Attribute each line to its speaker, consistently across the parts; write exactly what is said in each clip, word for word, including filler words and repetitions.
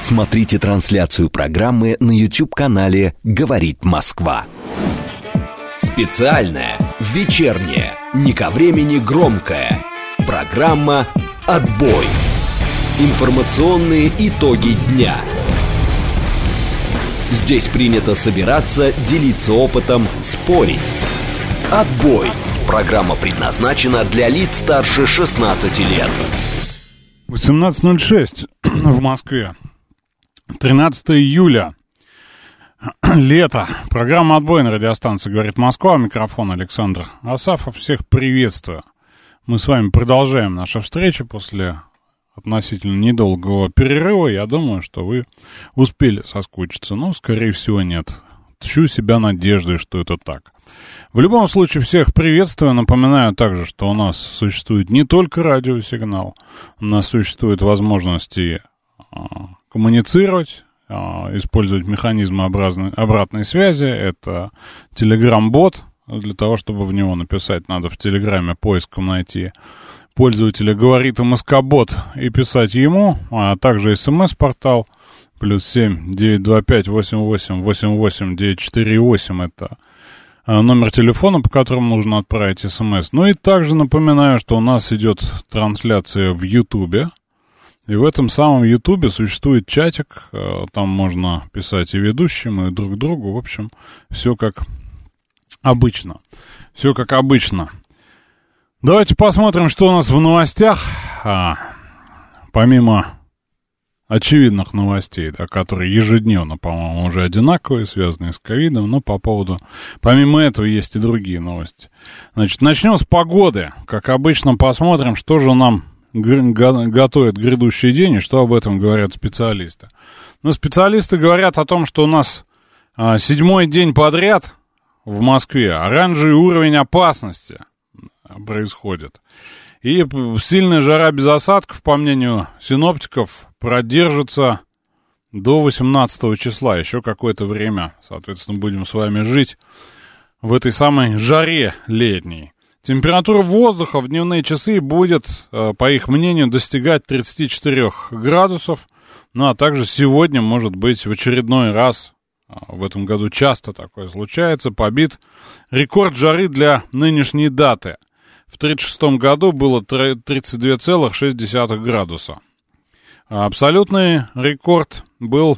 Speaker 1: Смотрите трансляцию программы на YouTube-канале «Говорит Москва». Специальная, вечерняя, не ко времени громкая программа «Отбой». Информационные итоги дня. Здесь принято собираться, делиться опытом, спорить. «Отбой». Программа предназначена для лиц старше шестнадцати лет.
Speaker 2: восемнадцать ноль шесть в Москве. тринадцатое июля. Лето. Программа «Отбой» на радиостанции «Говорит Москва». Микрофон Александр Асафов. Всех приветствую. Мы с вами продолжаем нашу встречу после относительно недолгого перерыва. Я думаю, что вы успели соскучиться. Но, скорее всего, нет. Тщу себя надеждой, что это так. В любом случае, всех приветствую. Напоминаю также, что у нас существует не только радиосигнал. У нас существуют возможности а, коммуницировать, а, использовать механизмы образной, обратной связи. Это Telegram-бот. Для того, чтобы в него написать, надо в Телеграме поиском найти пользователя «Говорит МСК-бот» и писать ему, а также смс-портал плюс семь девятьсот двадцать пять восемьдесят восемь восемьдесят восемь девятьсот сорок восемь. Это номер телефона, по которому нужно отправить смс. Ну и также напоминаю, что у нас идет трансляция в Ютубе. И в этом самом Ютубе существует чатик. Там можно писать и ведущим, и друг другу. В общем, все как обычно. Все как обычно. Давайте посмотрим, что у нас в новостях. А, помимо очевидных новостей, да, которые ежедневно, по-моему, уже одинаковые, связанные с ковидом, но по поводу... Помимо этого есть и другие новости. Значит, начнем с погоды. Как обычно, посмотрим, что же нам г- готовит грядущий день и что об этом говорят специалисты. Ну, специалисты говорят о том, что у нас а, седьмой день подряд в Москве оранжевый уровень опасности происходит. И сильная жара без осадков, по мнению синоптиков, продержится до восемнадцатого числа. Еще какое-то время, соответственно, будем с вами жить в этой самой жаре летней. Температура воздуха в дневные часы будет, по их мнению, достигать тридцать четыре градусов. Ну, а также сегодня, может быть, в очередной раз, в этом году часто такое случается, побит рекорд жары для нынешней даты. В тридцать шестом году было тридцать два целых шесть десятых градуса. Абсолютный рекорд был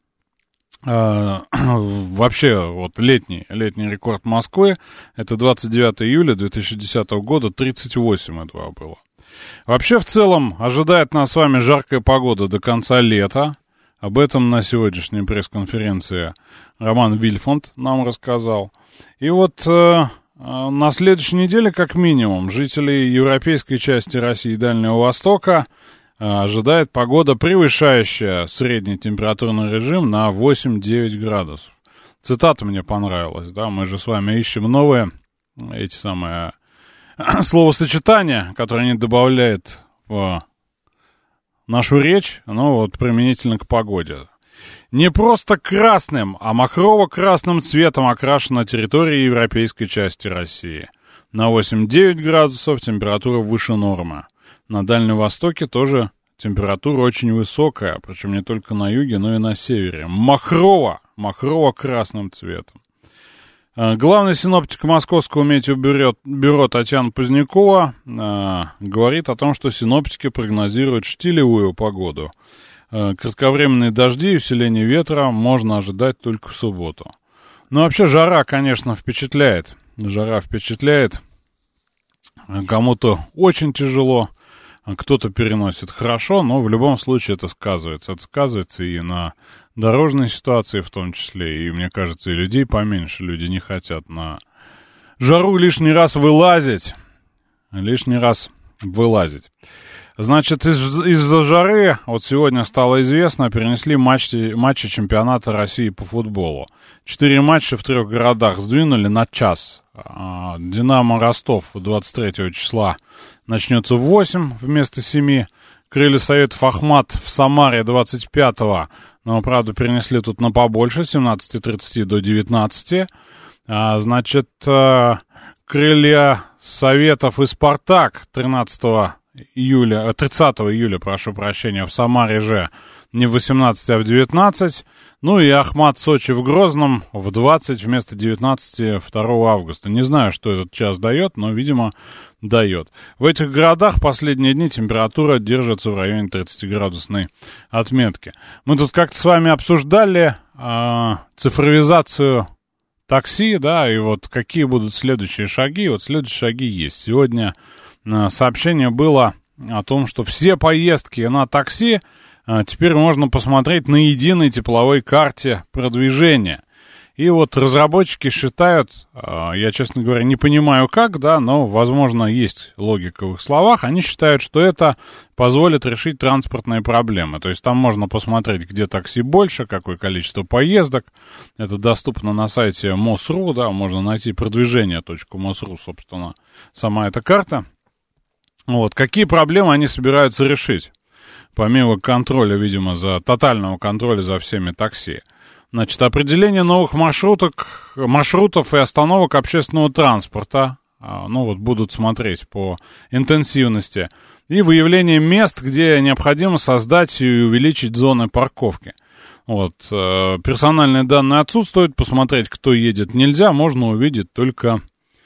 Speaker 2: э, вообще вот летний, летний рекорд Москвы. Это двадцать девятое июля две тысячи десятого года, тридцать восемь этого было. Вообще в целом ожидает нас с вами жаркая погода до конца лета. Об этом на сегодняшней пресс-конференции Роман Вильфанд нам рассказал. И вот... Э, На следующей неделе, как минимум, жителей европейской части России и Дальнего Востока ожидает погода, превышающая средний температурный режим на восемь-девять градусов. Цитата мне понравилась, да, мы же с вами ищем новые, эти самые словосочетания, которые они добавляют в нашу речь, ну вот применительно к погоде. Не просто красным, а махрово-красным цветом окрашена территория европейской части России. На восемь-девять градусов температура выше нормы. На Дальнем Востоке тоже температура очень высокая, причем не только на юге, но и на севере. Махрово, махрово-красным цветом. Главный синоптик Московского метеобюро бюро Татьяна Позднякова э, говорит о том, что синоптики прогнозируют штилевую погоду. Кратковременные дожди и усиление ветра можно ожидать только в субботу. Но вообще жара, конечно, впечатляет. Жара впечатляет. Кому-то очень тяжело, кто-то переносит хорошо, но в любом случае это сказывается. Это сказывается и на дорожной ситуации в том числе. И, мне кажется, и людей поменьше. Люди не хотят на жару лишний раз вылазить. Лишний раз вылазить. Значит, из- из-за жары, вот сегодня стало известно, перенесли матчи, матчи чемпионата России по футболу. Четыре матча в трех городах сдвинули на час. «Динамо» Ростов двадцать третьего числа начнется в восемь вместо семи. «Крылья Советов» Ахмат в Самаре двадцать пятого, но, правда, перенесли тут на побольше, с семнадцати тридцати до девятнадцати. А, значит, «Крылья Советов» и «Спартак» тринадцатого июля, тридцатого июля, прошу прощения, в Самаре же не в восемнадцать, а в девятнадцать. Ну и Ахмат Сочи в Грозном в двадцать вместо девятнадцати второго августа. Не знаю, что этот час дает, но, видимо, дает. В этих городах последние дни температура держится в районе тридцатиградусной отметки. Мы тут как-то с вами обсуждали э, цифровизацию такси, да, и вот какие будут следующие шаги. Вот следующие шаги есть. Сегодня э, сообщение было о том, что все поездки на такси э, теперь можно посмотреть на единой тепловой карте продвижения. И вот разработчики считают, я, честно говоря, не понимаю как, да, но, возможно, есть логика в их словах, они считают, что это позволит решить транспортные проблемы. То есть там можно посмотреть, где такси больше, какое количество поездок. Это доступно на сайте МОСРУ, да, можно найти продвижение точка мосру, собственно, сама эта карта. Вот, какие проблемы они собираются решить, помимо контроля, видимо, за тотального контроля за всеми такси. Значит, определение новых маршруток, маршрутов и остановок общественного транспорта, ну вот будут смотреть по интенсивности, и выявление мест, где необходимо создать и увеличить зоны парковки. Вот, персональные данные отсутствуют, посмотреть, кто едет, нельзя, можно увидеть только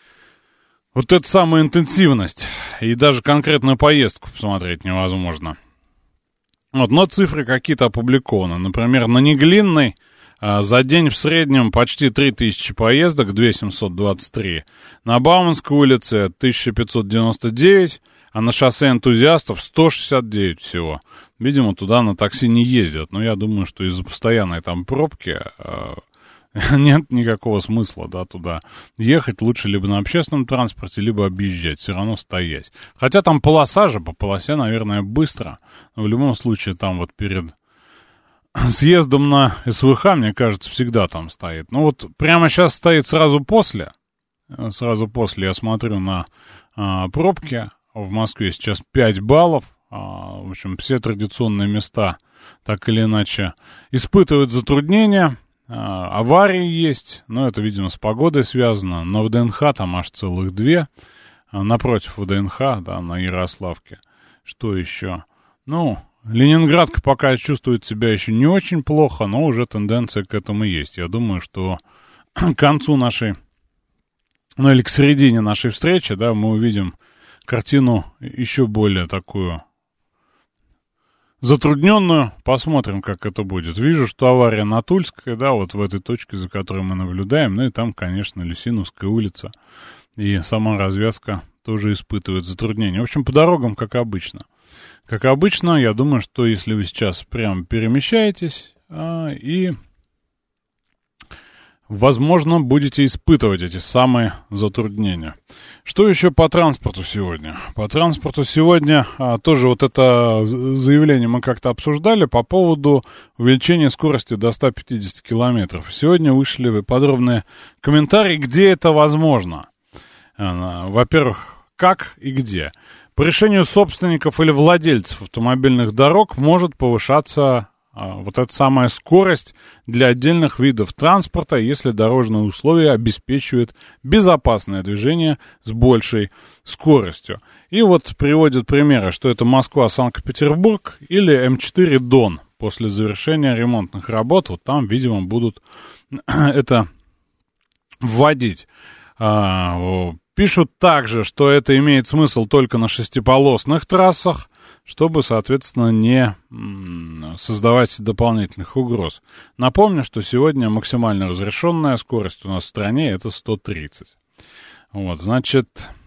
Speaker 2: вот эту самую интенсивность, и даже конкретную поездку посмотреть невозможно. Вот, но цифры какие-то опубликованы, например, на Неглинной за день в среднем почти три тысячи поездок, две тысячи семьсот двадцать три. На Бауманской улице тысяча пятьсот девяносто девять, а на шоссе энтузиастов сто шестьдесят девять всего. Видимо, туда на такси не ездят, но я думаю, что из-за постоянной там пробки э, нет никакого смысла, да, туда ехать. Лучше либо на общественном транспорте, либо объезжать, все равно стоять. Хотя там полоса же, по полосе, наверное, быстро. Но в любом случае там вот перед съездом на СВХ, мне кажется, всегда там стоит. Ну вот прямо сейчас стоит сразу после. Сразу после я смотрю на а, пробки. В Москве сейчас пять баллов. А, в общем, все традиционные места так или иначе испытывают затруднения. А, аварии есть. Но это, видимо, с погодой связано. На ВДНХ там аж целых две. А, напротив ВДНХ, да, на Ярославке. Что еще? Ну... Ленинградка пока чувствует себя еще не очень плохо, но уже тенденция к этому есть. Я думаю, что к концу нашей, ну или к середине нашей встречи, да, мы увидим картину еще более такую затрудненную. Посмотрим, как это будет. Вижу, что авария на Тульской, да, вот в этой точке, за которой мы наблюдаем. Ну и там, конечно, Люсиновская улица и сама развязка тоже испытывает затруднения. В общем, по дорогам, как обычно. Как обычно, я думаю, что если вы сейчас прям перемещаетесь а, и, возможно, будете испытывать эти самые затруднения. Что еще по транспорту сегодня? По транспорту сегодня а, тоже вот это заявление мы как-то обсуждали по поводу увеличения скорости до ста пятидесяти километров. Сегодня вышли подробные комментарии, где это возможно. А, во-первых, как и где. По решению собственников или владельцев автомобильных дорог может повышаться а, вот эта самая скорость для отдельных видов транспорта, если дорожные условия обеспечивают безопасное движение с большей скоростью. И вот приводят примеры, что это Москва-Санкт-Петербург или эм четыре Дон. После завершения ремонтных работ, вот там, видимо, будут это вводить. А, Пишут также, что это имеет смысл только на шестиполосных трассах, чтобы, соответственно, не создавать дополнительных угроз. Напомню, что сегодня максимально разрешенная скорость у нас в стране это сто тридцать. Вот, значит,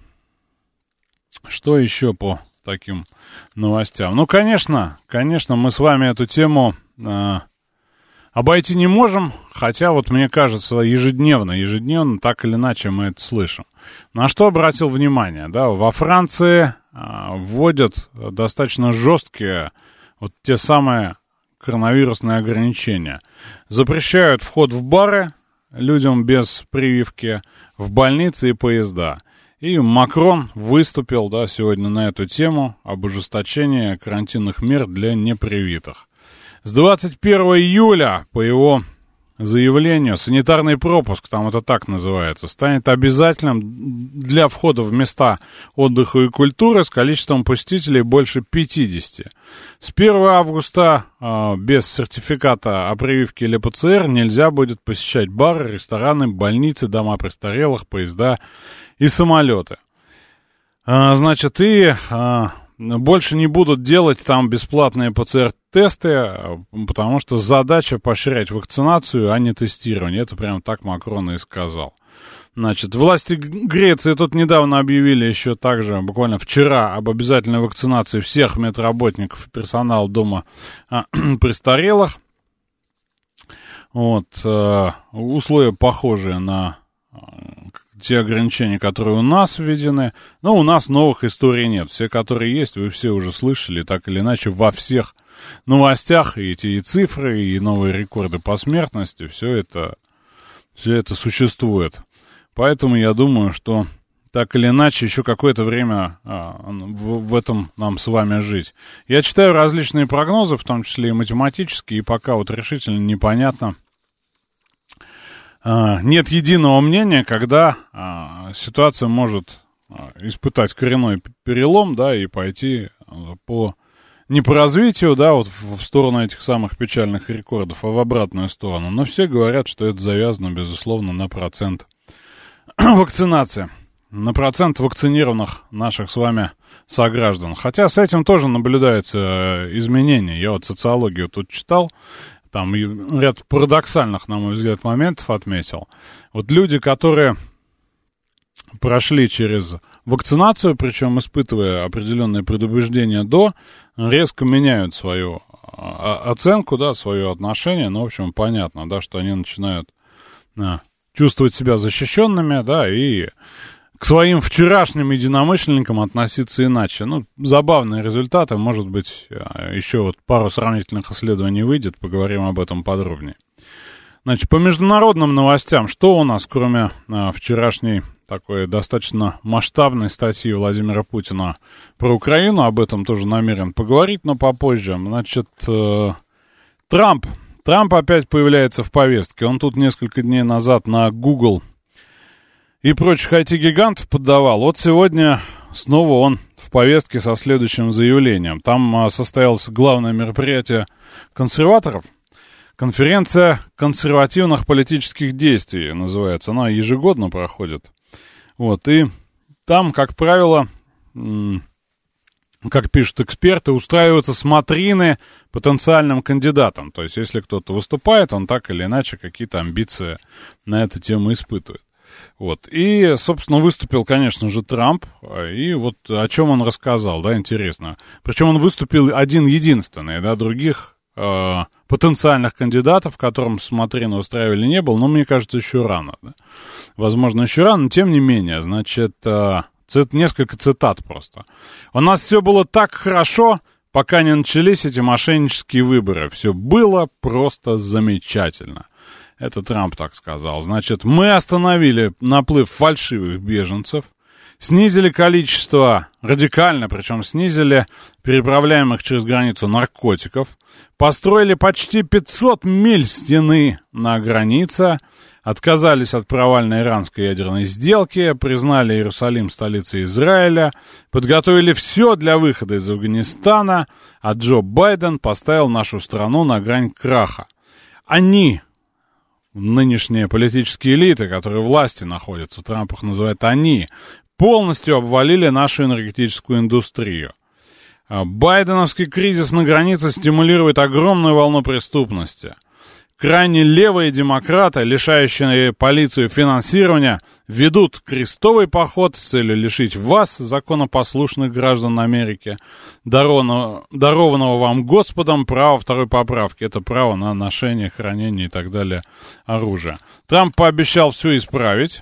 Speaker 2: что еще по таким новостям? Ну, конечно, конечно, мы с вами эту тему... Э, Обойти не можем, хотя вот мне кажется, ежедневно, ежедневно так или иначе мы это слышим. На что обратил внимание, да, во Франции а, вводят достаточно жесткие вот те самые коронавирусные ограничения. Запрещают вход в бары людям без прививки, в больницы и поезда. И Макрон выступил, да, сегодня на эту тему об ужесточении карантинных мер для непривитых. С двадцать первого июля, по его заявлению, санитарный пропуск, там это так называется, станет обязательным для входа в места отдыха и культуры с количеством посетителей больше пятидесяти. С первого августа э, без сертификата о прививке или ПЦР нельзя будет посещать бары, рестораны, больницы, дома престарелых, поезда и самолеты. Э, значит, и... Э, больше не будут делать там бесплатные ПЦР-тесты, потому что задача поощрять вакцинацию, а не тестирование. Это прям так Макрон и сказал. Значит, власти Греции тут недавно объявили еще также, буквально вчера, об обязательной вакцинации всех медработников и персонала дома а, престарелых. Вот, э, условия похожие на... те ограничения, которые у нас введены. Но у нас новых историй нет. Все, которые есть, вы все уже слышали, так или иначе, во всех новостях. И эти и цифры, и новые рекорды по смертности, все это, все это существует. Поэтому я думаю, что так или иначе еще какое-то время а, в, в этом нам с вами жить. Я читаю различные прогнозы, в том числе и математические, и пока вот решительно непонятно. Нет единого мнения, когда а, ситуация может а, испытать коренной перелом, да, и пойти а, по, не по развитию, да, вот в, в сторону этих самых печальных рекордов, а в обратную сторону. Но все говорят, что это завязано, безусловно, на процент вакцинации, на процент вакцинированных наших с вами сограждан. Хотя с этим тоже наблюдаются изменения. Я вот социологию тут читал. Там ряд парадоксальных, на мой взгляд, моментов отметил. Вот люди, которые прошли через вакцинацию, причем испытывая определенные предубеждения до, резко меняют свою оценку, да, свое отношение. Ну, в общем, понятно, да, что они начинают а, чувствовать себя защищенными, да, и к своим вчерашним единомышленникам относиться иначе. Ну, забавные результаты, может быть, еще вот пару сравнительных исследований выйдет, поговорим об этом подробнее. Значит, по международным новостям, что у нас, кроме а, вчерашней такой достаточно масштабной статьи Владимира Путина про Украину, об этом тоже намерен поговорить, но попозже. Значит, э, Трамп. Трамп опять появляется в повестке. Он тут несколько дней назад на Google и прочих ай ти-гигантов поддавал. Вот сегодня снова он в повестке со следующим заявлением. Там а, состоялось главное мероприятие консерваторов. Конференция консервативных политических действий называется. Она ежегодно проходит. Вот, и там, как правило, м- как пишут эксперты, устраиваются смотрины потенциальным кандидатам. То есть, если кто-то выступает, он так или иначе какие-то амбиции на эту тему испытывает. Вот. И, собственно, выступил, конечно же, Трамп, и вот о чем он рассказал, да, интересно. Причем он выступил один-единственный, да, других э, потенциальных кандидатов, которым смотрины устраивали, не было, но, мне кажется, еще рано, да. Возможно, еще рано, но тем не менее, значит, э, цит, несколько цитат просто. У нас все было так хорошо, пока не начались эти мошеннические выборы. Все было просто замечательно. Это Трамп так сказал. Значит, мы остановили наплыв фальшивых беженцев, снизили количество, радикально причем снизили переправляемых через границу наркотиков, построили почти пятьсот миль стены на границе, отказались от провальной иранской ядерной сделки, признали Иерусалим столицей Израиля, подготовили все для выхода из Афганистана, а Джо Байден поставил нашу страну на грань краха. Они... Нынешние политические элиты, которые в власти находятся, Трамп их называет «они», полностью обвалили нашу энергетическую индустрию. Байденовский кризис на границе стимулирует огромную волну преступности. Крайне левые демократы, лишающие полицию финансирования, ведут крестовый поход с целью лишить вас, законопослушных граждан Америки, дарованного, дарованного вам Господом права второй поправки. Это право на ношение, хранение и так далее оружия. Трамп пообещал все исправить.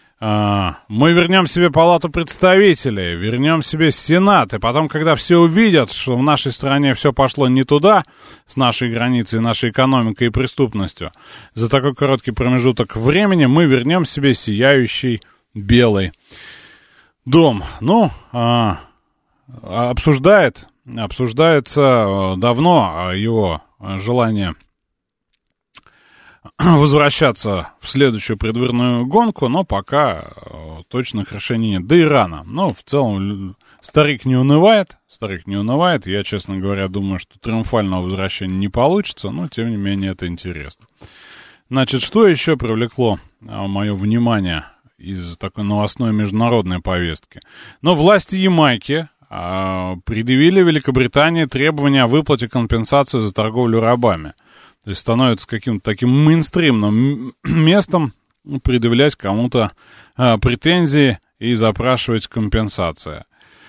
Speaker 2: Мы вернем себе Палату представителей, вернем себе Сенат, и потом, когда все увидят, что в нашей стране все пошло не туда, с нашей границей, нашей экономикой и преступностью, за такой короткий промежуток времени мы вернем себе сияющий белый дом. Ну, а, обсуждает, обсуждается давно его желание возвращаться в следующую предвыборную гонку, но пока точных решений нет. Да и рано. Но в целом старик не унывает, старик не унывает. Я, честно говоря, думаю, что триумфального возвращения не получится, но, тем не менее, это интересно. Значит, что еще привлекло мое внимание из такой новостной международной повестки? Но власти Ямайки а, предъявили Великобритании требования о выплате компенсации за торговлю рабами. То есть становится каким-то таким мейнстримным местом предъявлять кому-то а, претензии и запрашивать компенсации.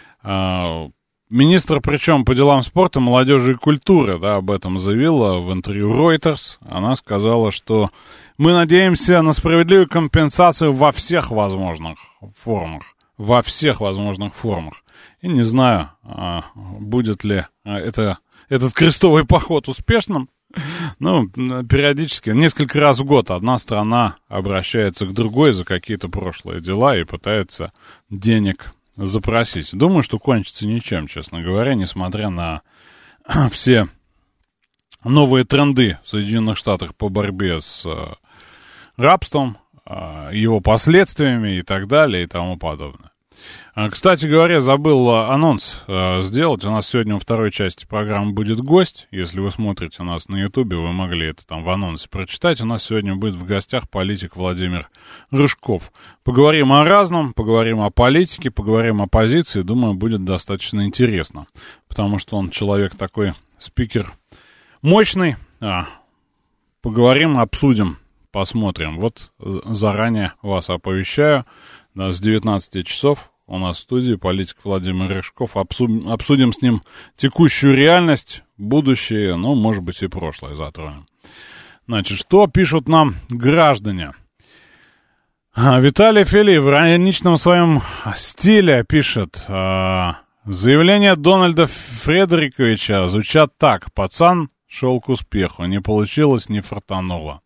Speaker 2: А, министр, причем по делам спорта, молодежи и культуры, да, об этом заявила в интервью Reuters. Она сказала, что мы надеемся на справедливую компенсацию во всех возможных формах. Во всех возможных формах. И не знаю, а, будет ли это, этот крестовый поход успешным. Ну, периодически, несколько раз в год одна страна обращается к другой за какие-то прошлые дела и пытается денег запросить. Думаю, что кончится ничем, честно говоря, несмотря на все новые тренды в Соединенных Штатах по борьбе с рабством, его последствиями и так далее и тому подобное. Кстати говоря, забыл анонс э, сделать. У нас сегодня во второй части программы будет гость. Если вы смотрите нас на Ютубе, вы могли это там в анонсе прочитать. У нас сегодня будет в гостях политик Владимир Рыжков. Поговорим о разном, поговорим о политике, поговорим о позиции. Думаю, будет достаточно интересно. Потому что он человек такой, спикер мощный. А, поговорим, обсудим, посмотрим. Вот заранее вас оповещаю. Да, с девятнадцати часов у нас в студии политик Владимир Рыжков. Обсудим, обсудим с ним текущую реальность, будущее, ну, может быть, и прошлое затронем. Значит, что пишут нам граждане? Виталий Филипп в ироничном своем стиле пишет: заявления Дональда Фредериковича звучат так: пацан шел к успеху, не получилось, не фартануло.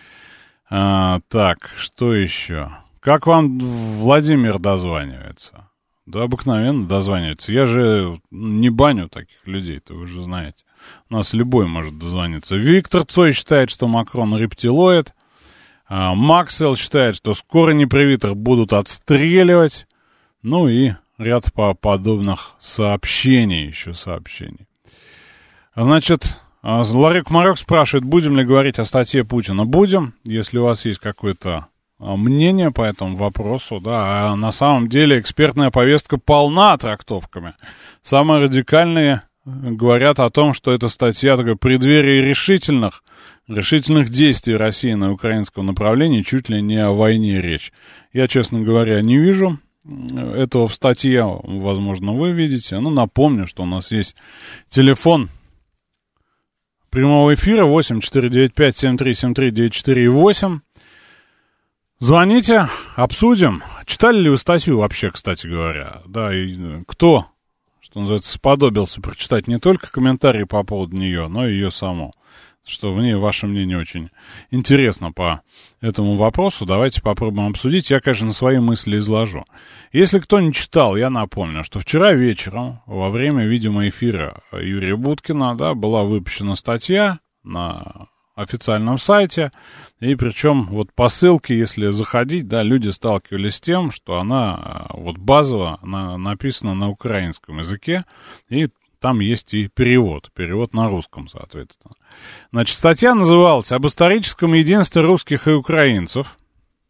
Speaker 2: А, так, что еще? Как вам Владимир дозванивается? Да, обыкновенно дозванивается. Я же не баню таких людей-то, вы же знаете. У нас любой может дозвониться. Виктор Цой считает, что Макрон рептилоид. А Максвелл считает, что скоро непривитых будут отстреливать. Ну и ряд по подобных сообщений, еще сообщений. Значит, Ларик Марек спрашивает, будем ли говорить о статье Путина. Будем, если у вас есть какое-то мнение по этому вопросу, да, а на самом деле экспертная повестка полна трактовками. Самые радикальные говорят о том, что эта статья такое преддверие решительных, решительных действий России на украинском направлении, чуть ли не о войне речь. Я, честно говоря, не вижу этого в статье, возможно, вы видите. Ну, напомню, что у нас есть телефон прямого эфира восемь четыре девять пять семь три семь три девять четыре восемь. Звоните, обсудим. Читали ли вы статью вообще, кстати говоря? Да, и кто, что называется, сподобился прочитать не только комментарии по поводу нее, но и ее саму. Что в ней ваше мнение очень интересно по этому вопросу. Давайте попробуем обсудить. Я, конечно, свои мысли изложу. Если кто не читал, я напомню, что вчера вечером, во время, видимо, эфира Юрия Буткина, да, была выпущена статья на официальном сайте, и причем вот по ссылке, если заходить, да, люди сталкивались с тем, что она вот базово она написана на украинском языке, и там есть и перевод, перевод на русском, соответственно. Значит, статья называлась «Об историческом единстве русских и украинцев».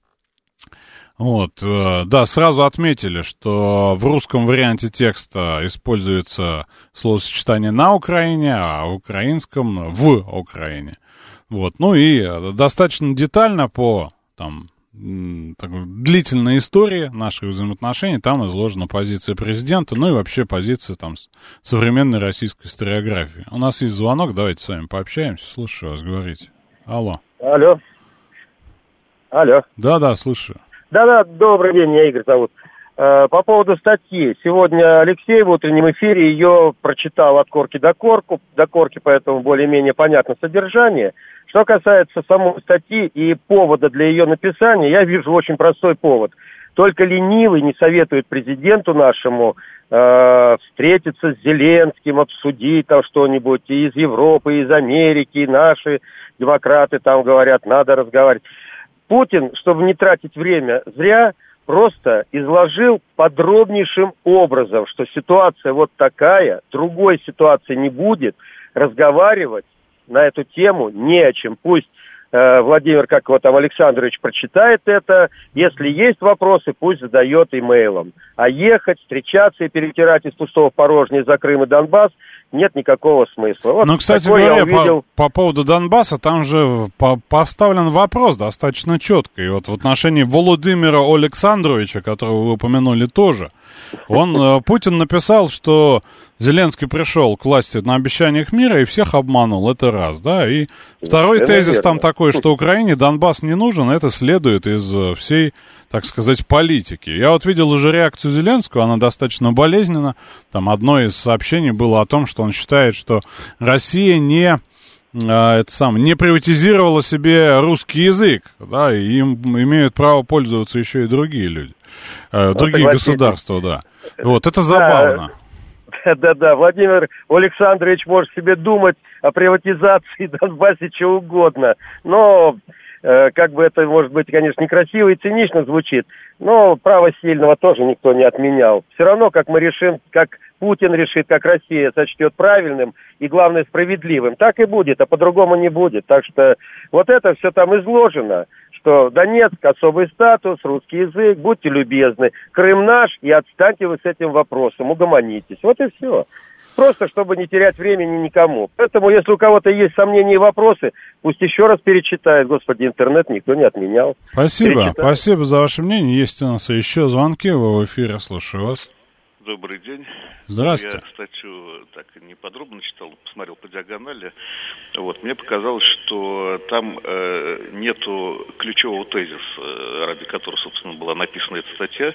Speaker 2: Вот, да, сразу отметили, что в русском варианте текста используется словосочетание «на Украине», а в украинском «в Украине». Вот, ну и достаточно детально по там, такой длительной истории наших взаимоотношений там изложена позиция президента, ну и вообще позиция там современной российской историографии. У нас есть звонок, давайте с вами пообщаемся. Слушаю вас, говорите. Алло.
Speaker 3: Алло. Алло.
Speaker 2: Да-да, слушаю.
Speaker 3: Да-да, добрый день, меня Игорь зовут. По поводу статьи. Сегодня Алексей в утреннем эфире ее прочитал от корки до корку, до корки, поэтому более-менее понятно содержание. Что касается самой статьи и повода для ее написания, я вижу очень простой повод. Только ленивый не советует президенту нашему э, встретиться с Зеленским, обсудить там что-нибудь и из Европы, и из Америки, и наши демократы там говорят, надо разговаривать. Путин, чтобы не тратить время зря, просто изложил подробнейшим образом, что ситуация вот такая, другой ситуации не будет, разговаривать на эту тему не о чем. Пусть э, Владимир, как его там, Александрович, прочитает это, если есть вопросы, пусть задает имейлом. А ехать, встречаться и перетирать из пустого в порожнее за Крым и Донбасс нет никакого смысла. Вот.
Speaker 2: Ну, кстати говоря, увидел... по, по поводу Донбасса, там же по, поставлен вопрос достаточно четко. И вот в отношении Володимира Александровича, которого вы упомянули тоже, он, Путин написал, что Зеленский пришел к власти на обещаниях мира и всех обманул. Это раз, да. И второй это тезис верно. Там такой, что Украине Донбасс не нужен, это следует из всей, так сказать, политики. Я вот видел уже реакцию Зеленского, она достаточно болезненна. Там одно из сообщений было о том, что он считает, что Россия не, это самое, не приватизировала себе русский язык, да, и им имеют право пользоваться еще и другие люди, э, другие согласитесь. Государства, да. Вот, это забавно.
Speaker 3: Да-да-да, Владимир Александрович может себе думать о приватизации Донбасса чего угодно, но... Как бы это, может быть, конечно, некрасиво и цинично звучит, но право сильного тоже никто не отменял. Все равно, как мы решим, как Путин решит, как Россия сочтет правильным и, главное, справедливым, так и будет, а по-другому не будет. Так что вот это все там изложено, что Донецк, особый статус, русский язык, будьте любезны, Крым наш, и отстаньте вы с этим вопросом, угомонитесь. Вот и все. Просто, чтобы не терять времени никому. Поэтому, если у кого-то есть сомнения и вопросы, пусть еще раз перечитает. Господи, интернет никто не отменял.
Speaker 2: Спасибо. Перечитает. Спасибо за ваше мнение. Есть у нас еще звонки. Вы в эфире. Слушаю вас.
Speaker 4: Добрый день.
Speaker 2: Здравствуйте.
Speaker 4: Я статью так не подробно читал, посмотрел по диагонали. Вот, мне показалось, что там э, нету ключевого тезиса, ради которого, собственно, была написана эта статья.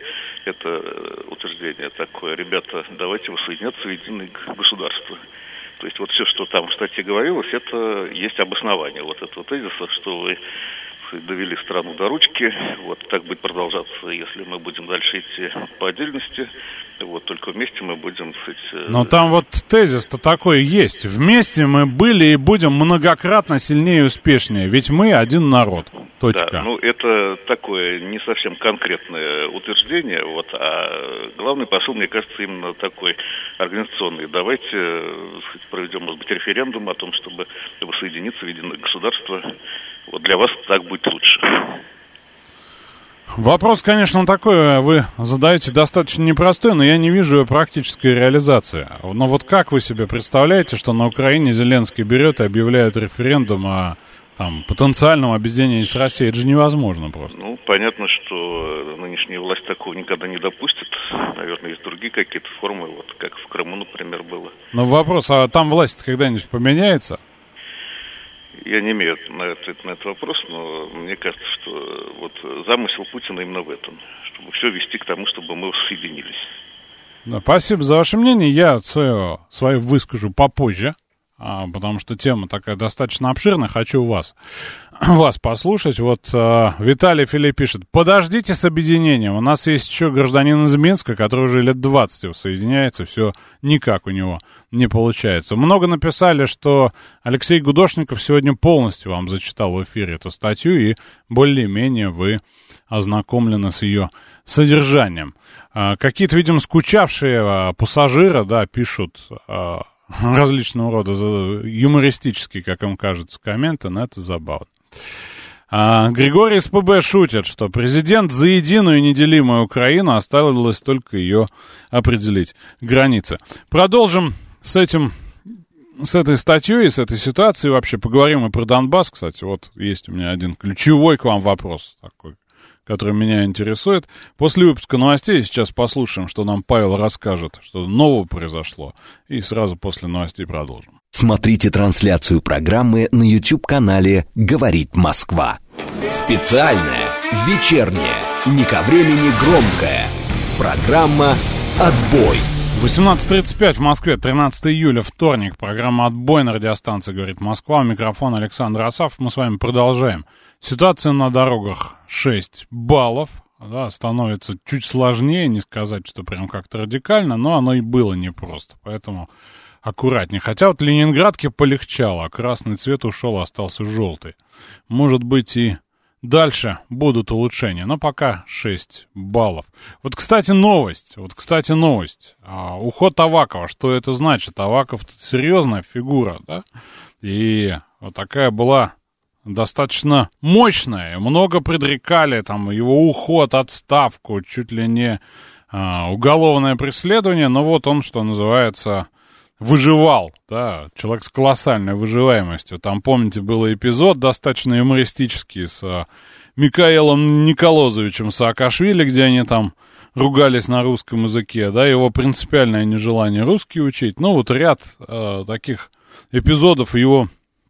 Speaker 4: Это утверждение такое: ребята, давайте воссоединяться в единое государство. То есть вот все, что там в статье говорилось, это есть обоснование вот этого тезиса, что вы довели страну до ручки, вот так будет продолжаться, если мы будем дальше идти по отдельности, вот только вместе мы будем, кстати...
Speaker 2: Но там вот тезис-то такой есть: вместе мы были и будем многократно сильнее и успешнее, ведь мы один народ. Точка.
Speaker 4: Да, ну это такое не совсем конкретное утверждение, вот, а главный посыл, мне кажется, именно такой организационный. Давайте, сказать, проведем, может быть, референдум о том, чтобы воссоединиться в единое государство. Вот для вас так будет лучше.
Speaker 2: Вопрос, конечно, такой, вы задаете достаточно непростой, но я не вижу практической реализации. Но вот как вы себе представляете, что на Украине Зеленский берет и объявляет референдум о там, потенциальном объединении с Россией? Это же невозможно просто.
Speaker 4: Ну, понятно, что нынешняя власть такого никогда не допустит. Наверное, есть другие какие-то формы, вот как в Крыму, например, было.
Speaker 2: Но вопрос, а там власть когда-нибудь поменяется?
Speaker 4: Я не имею на этот, на этот вопрос, но мне кажется, что вот замысел Путина именно в этом, чтобы все вести к тому, чтобы мы воссоединились.
Speaker 2: Да, спасибо за ваше мнение. Я свое, свое выскажу попозже, а, потому что тема такая достаточно обширная. Хочу вас, вас послушать. Вот а, Виталий Филипп пишет: подождите с объединением. У нас есть еще гражданин из Минска, который уже лет двадцать соединяется. Все никак у него не получается. Много написали, что Алексей Гудошников сегодня полностью вам зачитал в эфире эту статью, и более-менее вы ознакомлены с ее содержанием. А, какие-то, видимо, скучавшие а, пассажиры, да, пишут... А, различного рода юмористические, как им кажется, комменты, но это забавно. А, Григорий из ПБ шутит, что президент за единую и неделимую Украину, осталось только ее определить границы. Продолжим с этим, с этой статьей, с этой ситуацией вообще. Поговорим и про Донбасс, кстати. Вот есть у меня один ключевой к вам вопрос такой, который меня интересует. После выпуска новостей сейчас послушаем, что нам Павел расскажет, что нового произошло. И сразу после новостей продолжим.
Speaker 1: Смотрите трансляцию программы на YouTube-канале «Говорит Москва». Специальная, вечерняя, не ко времени громкая. Программа «Отбой».
Speaker 2: восемнадцать тридцать пять в Москве, тринадцатое июля, вторник. Программа «Отбой» на радиостанции «Говорит Москва». Микрофон Александр Асафов. Мы с вами продолжаем. Ситуация на дорогах шесть баллов. Да, становится чуть сложнее, не сказать, что прям как-то радикально, но оно и было непросто. Поэтому аккуратнее. Хотя вот Ленинградке полегчало, а красный цвет ушел, остался желтый. Может быть, и дальше будут улучшения, но пока шесть баллов. Вот, кстати, новость. Вот, кстати, новость. А, уход Авакова. Что это значит? Аваков серьезная фигура, да? И вот такая была достаточно мощная. Много предрекали там его уход, отставку, чуть ли не а, уголовное преследование. Но вот он, что называется, выживал, да, человек с колоссальной выживаемостью. Там, помните, был эпизод достаточно юмористический с а, Микаэлом Николозовичем Саакашвили, где они там ругались на русском языке, да, его принципиальное нежелание русский учить. Ну, вот ряд а, таких эпизодов его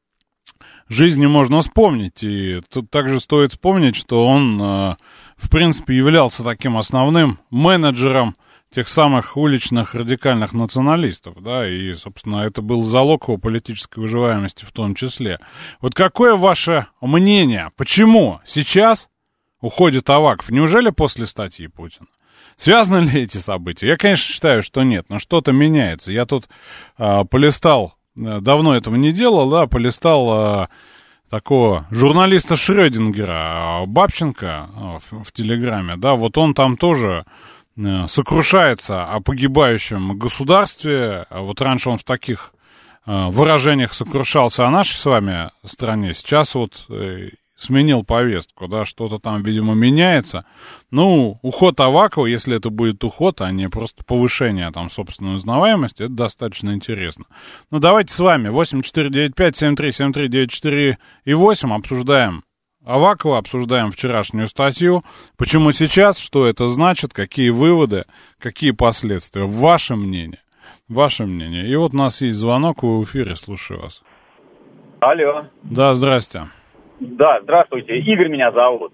Speaker 2: жизни можно вспомнить. И тут также стоит вспомнить, что он, а, в принципе, являлся таким основным менеджером тех самых уличных радикальных националистов, да, и, собственно, это был залог его политической выживаемости в том числе. Вот какое ваше мнение? Почему сейчас уходит Аваков? Неужели после статьи Путина? Связаны ли эти события? Я, конечно, считаю, что нет, но что-то меняется. Я тут а, полистал, давно этого не делал, да, полистал а, такого журналиста Шрёдингера, Бабченко, а, в, в Телеграме, да, вот он там тоже сокрушается о погибающем государстве. Вот раньше он в таких э, выражениях сокрушался о нашей с вами стране. Сейчас вот э, сменил повестку, да, что-то там, видимо, меняется. Ну, уход Авакова, если это будет уход, а не просто повышение там собственной узнаваемости, это достаточно интересно. Ну, давайте с вами восемь четыре девять пять семь три семь три девять четыре и восемь обсуждаем Авакова, обсуждаем вчерашнюю статью. Почему сейчас, что это значит, какие выводы, какие последствия. Ваше мнение. Ваше мнение. И вот у нас есть звонок, вы в эфире, слушаю вас.
Speaker 5: Алло.
Speaker 2: Да, здрасте.
Speaker 5: Да, здравствуйте. Игорь меня зовут.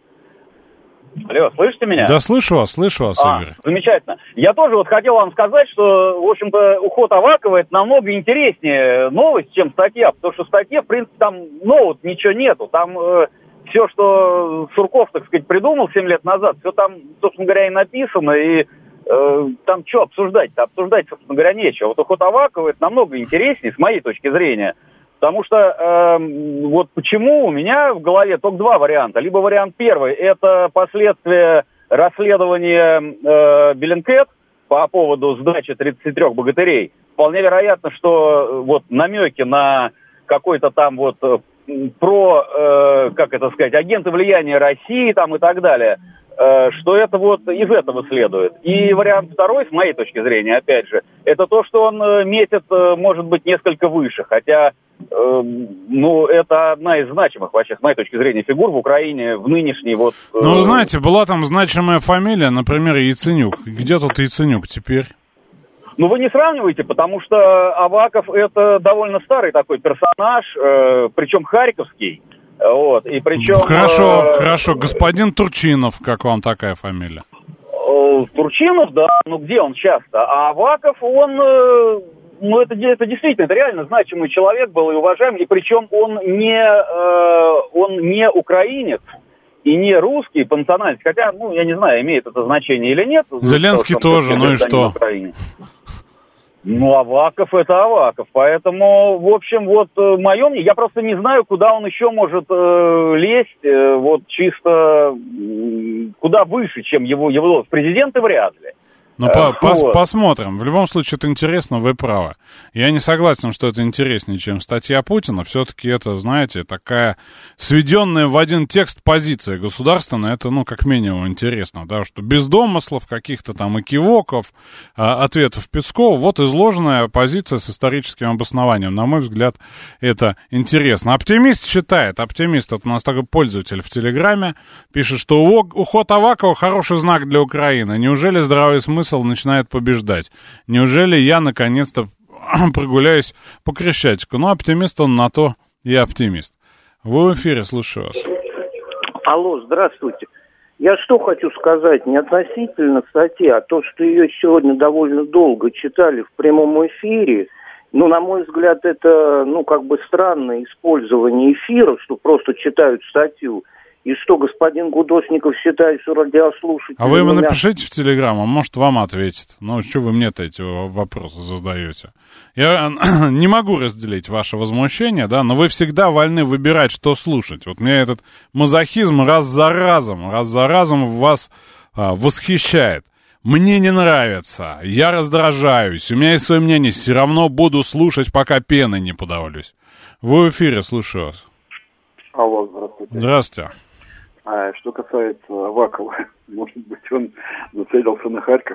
Speaker 5: Алло, слышите меня?
Speaker 2: Да, слышу вас, слышу вас,
Speaker 5: а,
Speaker 2: Игорь.
Speaker 5: Замечательно. Я тоже вот хотел вам сказать, что, в общем-то, уход Авакова — это намного интереснее новость, чем статья, потому что в статье, в принципе, там, ну, вот ничего нету. Там э, все, что Сурков, так сказать, придумал семь лет назад, все там, собственно говоря, и написано, и э, там что обсуждать-то? Обсуждать, собственно говоря, нечего. Вот уход Авакова — это намного интереснее, с моей точки зрения. Потому что э, вот почему у меня в голове только два варианта. Либо вариант первый — это последствия расследования э, Bellingcat по поводу сдачи тридцати трёх богатырей. Вполне вероятно, что вот намеки на какой-то там вот про, э, как это сказать, агенты влияния России там и так далее, э, что это вот из этого следует. И вариант второй, с моей точки зрения, опять же, это то, что он э, метит, э, может быть, несколько выше, хотя, э, ну, это одна из значимых, вообще, с моей точки зрения, фигур в Украине в нынешней вот... Э...
Speaker 2: Ну, вы знаете, была там значимая фамилия, например, Яценюк. Где тут Яценюк теперь?
Speaker 5: Ну, вы не сравниваете, потому что Аваков — это довольно старый такой персонаж, э, причем харьковский, вот, и причем...
Speaker 2: Хорошо,
Speaker 5: э,
Speaker 2: хорошо, господин Турчинов, как вам такая фамилия?
Speaker 5: Э, Турчинов, да, ну где он часто, а Аваков, он, э, ну, это, это действительно, это реально значимый человек был и уважаемый, и причем он не, э, он не украинец и не русский по национальности, хотя, ну, я не знаю, имеет это значение или нет.
Speaker 2: Зеленский
Speaker 5: что,
Speaker 2: тоже, ну и что?
Speaker 5: Ну, Аваков — это Аваков, поэтому, в общем, вот мое мнение, я просто не знаю, куда он еще может э, лезть, э, вот чисто э, куда выше, чем его, его президенты вряд ли.
Speaker 2: Ну,
Speaker 5: э,
Speaker 2: по- пос-
Speaker 5: вот.
Speaker 2: посмотрим. В любом случае, это интересно, вы правы. Я не согласен, что это интереснее, чем статья Путина. Все-таки это, знаете, такая сведенная в один текст позиция государственная. Это, ну, как минимум интересно, да, что без домыслов, каких-то там экивоков, а, ответов Пескова, вот изложенная позиция с историческим обоснованием. На мой взгляд, это интересно. Оптимист считает, оптимист, это у нас такой пользователь в Телеграме, пишет, что уход Авакова хороший знак для Украины. Неужели здравый смысл начинает побеждать? Неужели я наконец-то прогуляюсь по Крещатику? Ну, оптимист он на то и оптимист. Вы в эфире, слушаю вас.
Speaker 6: Алло, здравствуйте. Я что хочу сказать, не относительно статьи, а то, что ее сегодня довольно долго читали в прямом эфире. Ну, на мой взгляд, это, ну, как бы странное использование эфира, что просто читают статью И что, господин Гудошников считает, что радиослушатели...
Speaker 2: А вы ему
Speaker 6: меня...
Speaker 2: напишите в Телеграм, а может, вам ответит. Ну, что вы мне-то эти вопросы задаете? Я не могу разделить ваше возмущение, да, но вы всегда вольны выбирать, что слушать. Вот мне этот мазохизм раз за разом, раз за разом вас а, восхищает. Мне не нравится, я раздражаюсь, у меня есть свое мнение, все равно буду слушать, пока пеной не подавлюсь. Вы в эфире, слушаю вас.
Speaker 7: Алло, здравствуйте.
Speaker 2: Здравствуйте.
Speaker 7: А, что касается Авакова, может быть, он нацелился на Харьков.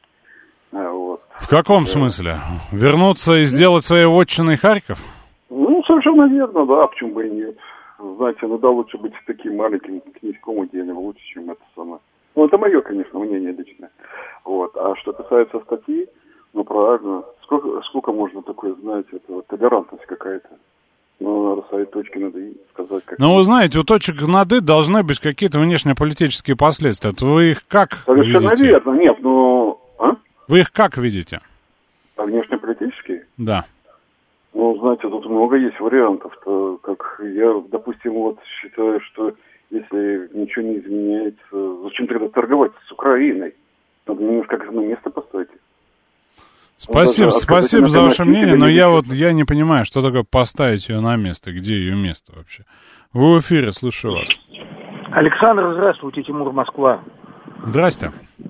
Speaker 7: А, вот.
Speaker 2: В каком смысле? Вернуться и сделать своей вотчиной Харьков?
Speaker 7: Ну, совершенно верно, да, почему бы и нет. Знаете, ну да, лучше быть таким маленьким князьком идейным, лучше, чем это самое. Ну, это мое, конечно, мнение личное. Вот. А что касается статьи, ну, правильно, сколько, сколько можно такое, знаете, это вот толерантность какая-то. Ну, надо ставить точки над «и», сказать, как...
Speaker 2: Ну, вы знаете, у точек над «и» должны быть какие-то внешнеполитические последствия. Это вы их как
Speaker 7: совершенно
Speaker 2: видите?
Speaker 7: Верно, нет, ну... А?
Speaker 2: Вы их как видите?
Speaker 7: А внешнеполитические?
Speaker 2: Да.
Speaker 7: Ну, знаете, тут много есть вариантов. То, как я, допустим, вот считаю, что если ничего не изменяется, зачем тогда торговать с Украиной? Надо немножко как на место поставить.
Speaker 2: Спасибо,
Speaker 7: ну,
Speaker 2: спасибо за ваше мнение, но я вот я не понимаю, что такое поставить ее на место, где ее место вообще. Вы в эфире, слушаю вас.
Speaker 8: Александр, здравствуйте, Тимур, Москва.
Speaker 2: Здрасте.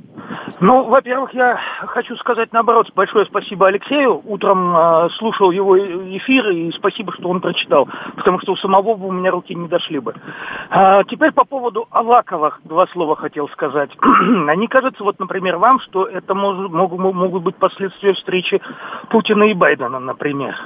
Speaker 8: Ну, во-первых, я хочу сказать наоборот, большое спасибо Алексею. Утром э, слушал его эфир, и спасибо, что он прочитал, потому что у самого бы у меня руки не дошли бы. А, теперь по поводу Авакова два слова хотел сказать. Не кажется, вот, например, вам, что это мож, могут, могут быть последствия встречи Путина и Байдена, например,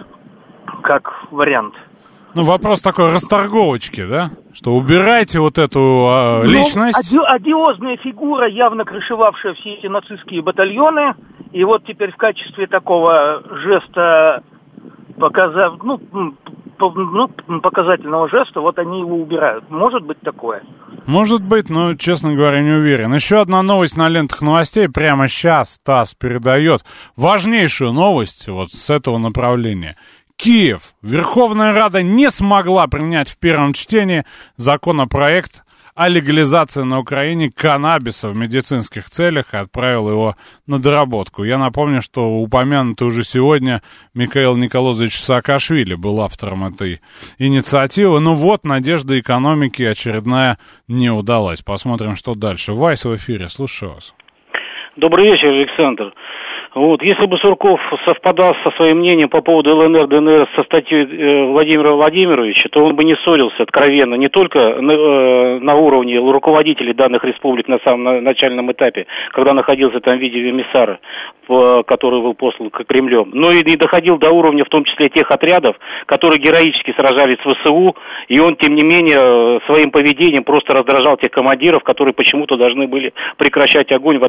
Speaker 8: как вариант?
Speaker 2: Ну, вопрос такой расторговочки, да? Что убирайте вот эту э, личность.
Speaker 8: Ну, оди- одиозная фигура, явно крышевавшая все эти нацистские батальоны. И вот теперь в качестве такого жеста, показав, ну, по, ну, показательного жеста, вот они его убирают. Может быть такое?
Speaker 2: Может быть, но, честно говоря, не уверен. Еще одна новость на лентах новостей. Прямо сейчас ТАСС передает важнейшую новость вот с этого направления. Киев. Верховная Рада не смогла принять в первом чтении законопроект о легализации на Украине каннабиса в медицинских целях и отправила его на доработку. Я напомню, что упомянутый уже сегодня Михаил Николозович Саакашвили был автором этой инициативы. Ну вот, надежда экономики очередная не удалась. Посмотрим, что дальше. Вайс в эфире, слушаю вас.
Speaker 9: Добрый вечер, Александр. Вот, если бы Сурков совпадал со своим мнением по поводу ЛНР, ДНР со статьей э, Владимира Владимировича, то он бы не ссорился откровенно не только на, э, на уровне руководителей данных республик на самом на, начальном этапе, когда находился там в виде эмиссара, по, который был послан к Кремлем, но и, и доходил до уровня в том числе тех отрядов, которые героически сражались в ВСУ, и он, тем не менее, своим поведением просто раздражал тех командиров, которые почему-то должны были прекращать огонь в,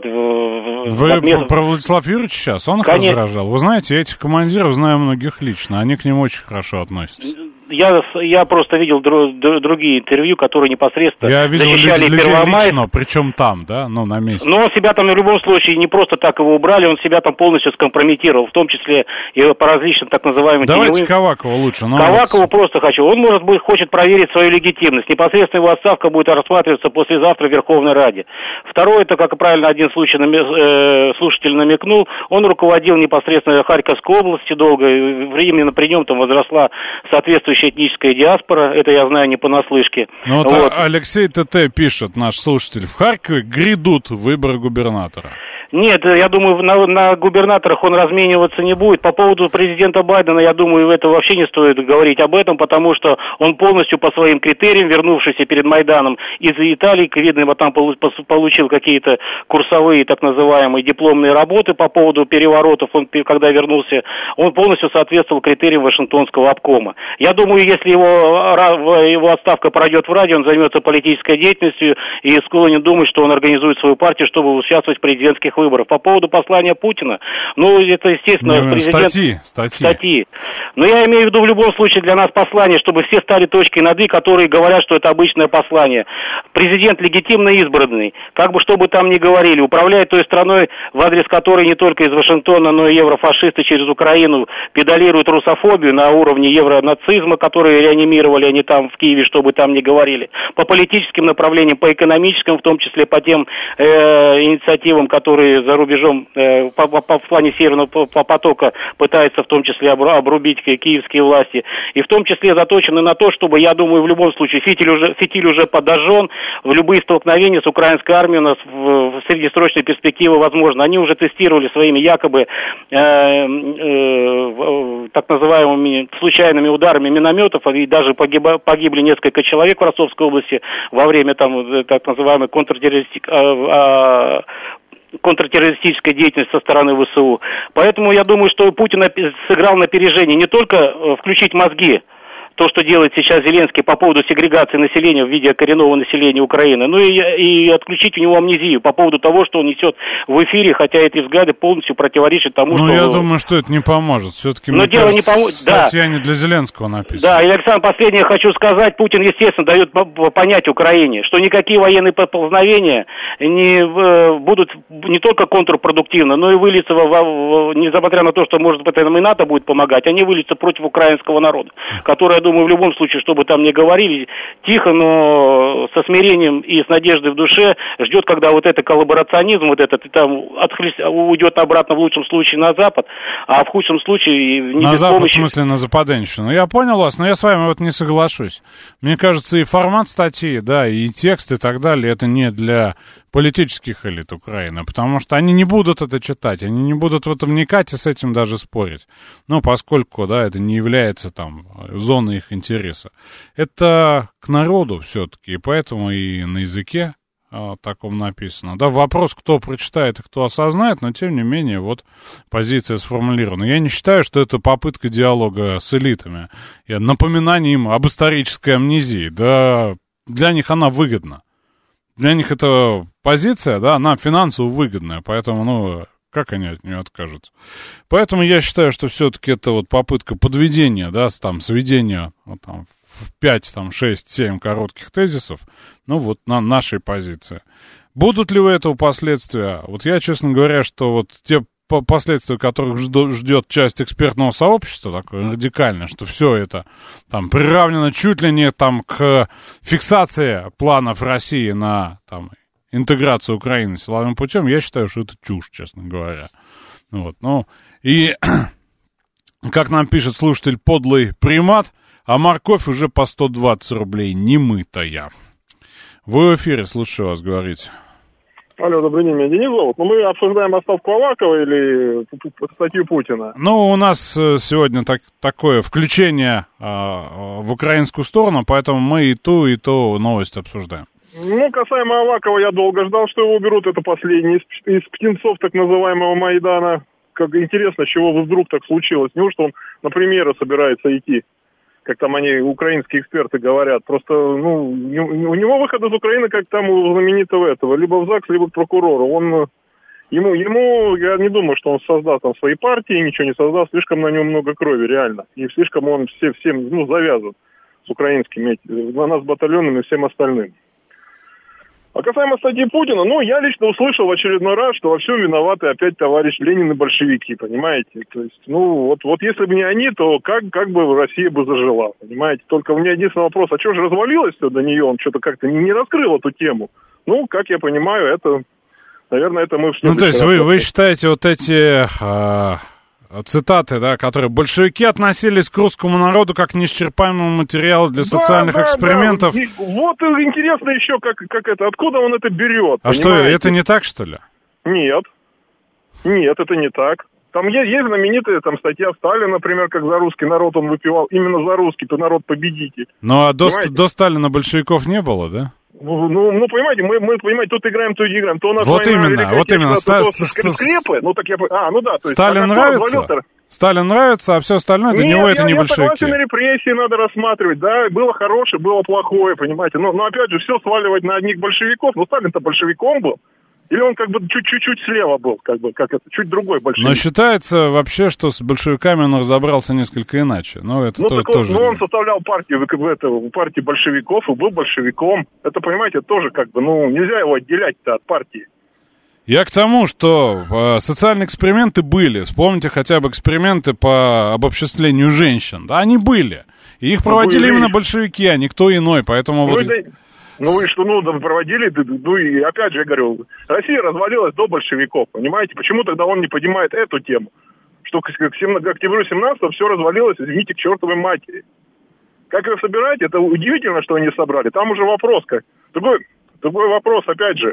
Speaker 9: в,
Speaker 2: Вы
Speaker 9: в отмест...
Speaker 2: про Владислав Юрьевич сейчас? Он их
Speaker 9: Конечно.
Speaker 2: раздражал. Вы знаете, я этих командиров знаю многих лично. Они к ним очень хорошо относятся.
Speaker 9: Я, я просто видел дру, дру, другие интервью, которые непосредственно
Speaker 2: я видел
Speaker 9: защищали
Speaker 2: людей
Speaker 9: Первомайск.
Speaker 2: лично, причем там, да, ну, на месте.
Speaker 9: Но он себя там в любом случае не просто так его убрали, он себя там полностью скомпрометировал, в том числе и по различным так называемым...
Speaker 2: Давайте
Speaker 9: теневым...
Speaker 2: Ковакова лучше. Ну,
Speaker 9: Ковакову
Speaker 2: вот...
Speaker 9: просто хочу. Он, может быть, хочет проверить свою легитимность. Непосредственно его отставка будет рассматриваться послезавтра в Верховной Раде. Второе, это, как правильно один случай нами... э, слушатель намекнул, он руководил непосредственно Харьковской областью долго, и временно при нем там возросла соответствующая этническая диаспора. Это я знаю не понаслышке.
Speaker 2: Ну вот,
Speaker 9: вот.
Speaker 2: Алексей ТТ пишет, наш слушатель, в Харькове грядут выборы губернатора.
Speaker 9: Нет, я думаю, на, на губернаторах он размениваться не будет. По поводу президента Байдена, я думаю, это вообще не стоит говорить об этом, потому что он полностью по своим критериям, вернувшийся перед Майданом из Италии, видно, его там получил какие-то курсовые, так называемые, дипломные работы по поводу переворотов, он, когда вернулся, он полностью соответствовал критериям Вашингтонского обкома. Я думаю, если его, его отставка пройдет в Раде, он займется политической деятельностью и склонен думать, что он организует свою партию, чтобы участвовать в президентских выборов. По поводу послания Путина, ну, это, естественно,
Speaker 2: ну,
Speaker 9: президент...
Speaker 2: Статьи, статьи.
Speaker 9: Статьи. Но я имею в виду в любом случае для нас послание, чтобы все стали точкой над «и», которые говорят, что это обычное послание. Президент легитимно избранный, как бы что бы там ни говорили, управляет той страной, в адрес которой не только из Вашингтона, но и еврофашисты через Украину педалируют русофобию на уровне евронацизма, которые реанимировали они там в Киеве, что бы там ни говорили. По политическим направлениям, по экономическим, в том числе по тем э, инициативам, которые за рубежом э, по, по, по, в плане Северного потока пытаются в том числе обрубить киевские власти. И в том числе заточены на то, чтобы, я думаю, в любом случае фитиль уже, фитиль уже подожжен, в любые столкновения с украинской армией у нас в, в среднесрочной перспективе возможно. Они уже тестировали своими якобы э, э, так называемыми случайными ударами минометов, и даже погиба, погибли несколько человек в Ростовской области во время там так называемой контртеррористической э, контртеррористической деятельности со стороны ВСУ. Поэтому я думаю, что Путин сыграл на опережение не только включить мозги, то, что делает сейчас Зеленский по поводу сегрегации населения в виде коренного населения Украины, ну и, и отключить у него амнезию по поводу того, что он несет в эфире, хотя эти взгляды полностью противоречат тому,
Speaker 2: ну,
Speaker 9: что...
Speaker 2: Ну, я думаю, что это не поможет. Все-таки,
Speaker 9: но
Speaker 2: мне
Speaker 9: дело
Speaker 2: кажется,
Speaker 9: не помо...
Speaker 2: статья
Speaker 9: да.
Speaker 2: не для Зеленского написана.
Speaker 9: Да, и, Александр, последнее хочу сказать. Путин, естественно, дает понять Украине, что никакие военные поползновения не будут не только контрпродуктивны, но и выльются, в, в, несмотря на то, что, может быть, и НАТО будет помогать, они выльются против украинского народа, который, я думаю, в любом случае, чтобы там ни говорили, тихо, но со смирением и с надеждой в душе ждет, когда вот это коллаборационизм, вот этот там отхлест... уйдет обратно в лучшем случае на Запад, а в худшем случае не
Speaker 2: на
Speaker 9: без
Speaker 2: Запад,
Speaker 9: помощи...
Speaker 2: в смысле на западенщину. Я понял вас, но я с вами вот не соглашусь. Мне кажется, и формат статьи, да, и текст и так далее, это не для политических элит Украины, потому что они не будут это читать, они не будут в это вникать и с этим даже спорить. Ну, поскольку, да, это не является там зоной их интереса. Это к народу все-таки, и поэтому и на языке а, таком написано. Да, вопрос, кто прочитает и кто осознает, но тем не менее, вот позиция сформулирована. Я не считаю, что это попытка диалога с элитами. Я напоминание им об исторической амнезии. Да, для них она выгодна. Для них эта позиция, да, она финансово выгодная, поэтому, ну, как они от нее откажутся? Поэтому я считаю, что все-таки это вот попытка подведения, да, там, сведения вот, там, в пять, там, шесть, семь коротких тезисов, ну, вот на нашей позиции. Будут ли у этого последствия? Вот я, честно говоря, что вот те последствия, которых ждет часть экспертного сообщества, такое радикальное, что все это там приравнено чуть ли не там к фиксации планов России на там интеграцию Украины силовым путем, я считаю, что это чушь, честно говоря. Вот, ну, и как нам пишет слушатель, подлый примат, а морковь уже по сто двадцать рублей, немытая. Вы в эфире, слушаю вас, говорите.
Speaker 10: Алло, добрый день, меня Денис зовут. Ну, мы обсуждаем отставку Авакова или статью Путина?
Speaker 2: Ну, у нас сегодня так, такое включение а, в украинскую сторону, поэтому мы и ту, и ту новость обсуждаем.
Speaker 10: Ну, касаемо Авакова, я долго ждал, что его уберут. Это последний из, из птенцов так называемого Майдана. Как интересно, с чего вдруг так случилось. Неужто он на премьеры собирается идти? Как там они, украинские эксперты говорят. Просто, ну, у него выход из Украины, как там у знаменитого этого, либо в ЗАГС, либо к прокурору. Он, ему, ему, я не думаю, что он создаст там свои партии, ничего не создаст. Слишком на нем много крови, реально. И слишком он все, всем, ну, завязан с украинскими, на нас батальонами и всем остальным. А касаемо статьи Путина, ну, я лично услышал в очередной раз, что во всем виноваты опять товарищ Ленин и большевики, понимаете? То есть, ну, вот, вот если бы не они, то как, как бы Россия бы зажила, понимаете? Только у меня единственный вопрос, а что же развалилось-то до нее? Он что-то как-то не, не раскрыл эту тему. Ну, как я понимаю, это, наверное, это мы...
Speaker 2: Ну, то есть вы, вы считаете вот эти... А... цитаты, да, которые большевики относились к русскому народу как к неисчерпаемому материалу для социальных
Speaker 10: да, да,
Speaker 2: экспериментов.
Speaker 10: Да. Вот интересно еще, как, как это, откуда он это берет.
Speaker 2: А
Speaker 10: понимаете?
Speaker 2: Что, это не так, что ли?
Speaker 10: Нет. Нет, это не так. Там есть, есть знаменитая там статья Сталина, например, как за русский народ он выпивал. Именно за русский, то народ победитель.
Speaker 2: Ну, а до, до Сталина большевиков не было, да?
Speaker 10: Ну, ну, понимаете, мы, мы, понимаете, тут играем, тут играем, то у нас
Speaker 2: вот
Speaker 10: война,
Speaker 2: именно, вот именно.
Speaker 10: Ста- то, то скрепы, ну, так я... А, ну да, то есть...
Speaker 2: Сталин нравится, Сталин нравится, а все остальное для
Speaker 10: Нет,
Speaker 2: него это
Speaker 10: я,
Speaker 2: не
Speaker 10: я
Speaker 2: большевики.
Speaker 10: Согласен, репрессии надо рассматривать, да, было хорошее, было плохое, понимаете, но, но опять же, все сваливать на одних большевиков, ну, Сталин-то большевиком был, Или он как бы чуть-чуть слева был, как бы, как это, чуть другой большевик?
Speaker 2: Но считается вообще, что с большевиками он разобрался несколько иначе. Но это
Speaker 10: ну,
Speaker 2: то,
Speaker 10: так
Speaker 2: тоже...
Speaker 10: Он, ну, он составлял партию, в это, партии большевиков и был большевиком. Это, понимаете, тоже как бы, ну, нельзя его отделять-то от партии.
Speaker 2: Я к тому, что э, социальные эксперименты были. Вспомните хотя бы эксперименты по обобществлению женщин. Да, они были. И их проводили ну, именно большевики, а никто иной. Поэтому
Speaker 10: ну,
Speaker 2: вот...
Speaker 10: да, ну и что, ну, да, проводили, ну и опять же я говорю, Россия развалилась до большевиков, понимаете? Почему тогда он не поднимает эту тему? Что к, к, к октябрю семнадцатого все развалилось, извините, к чертовой матери. Как их собирать? Это удивительно, что они собрали. Там уже вопрос как. Другой, другой вопрос, опять же.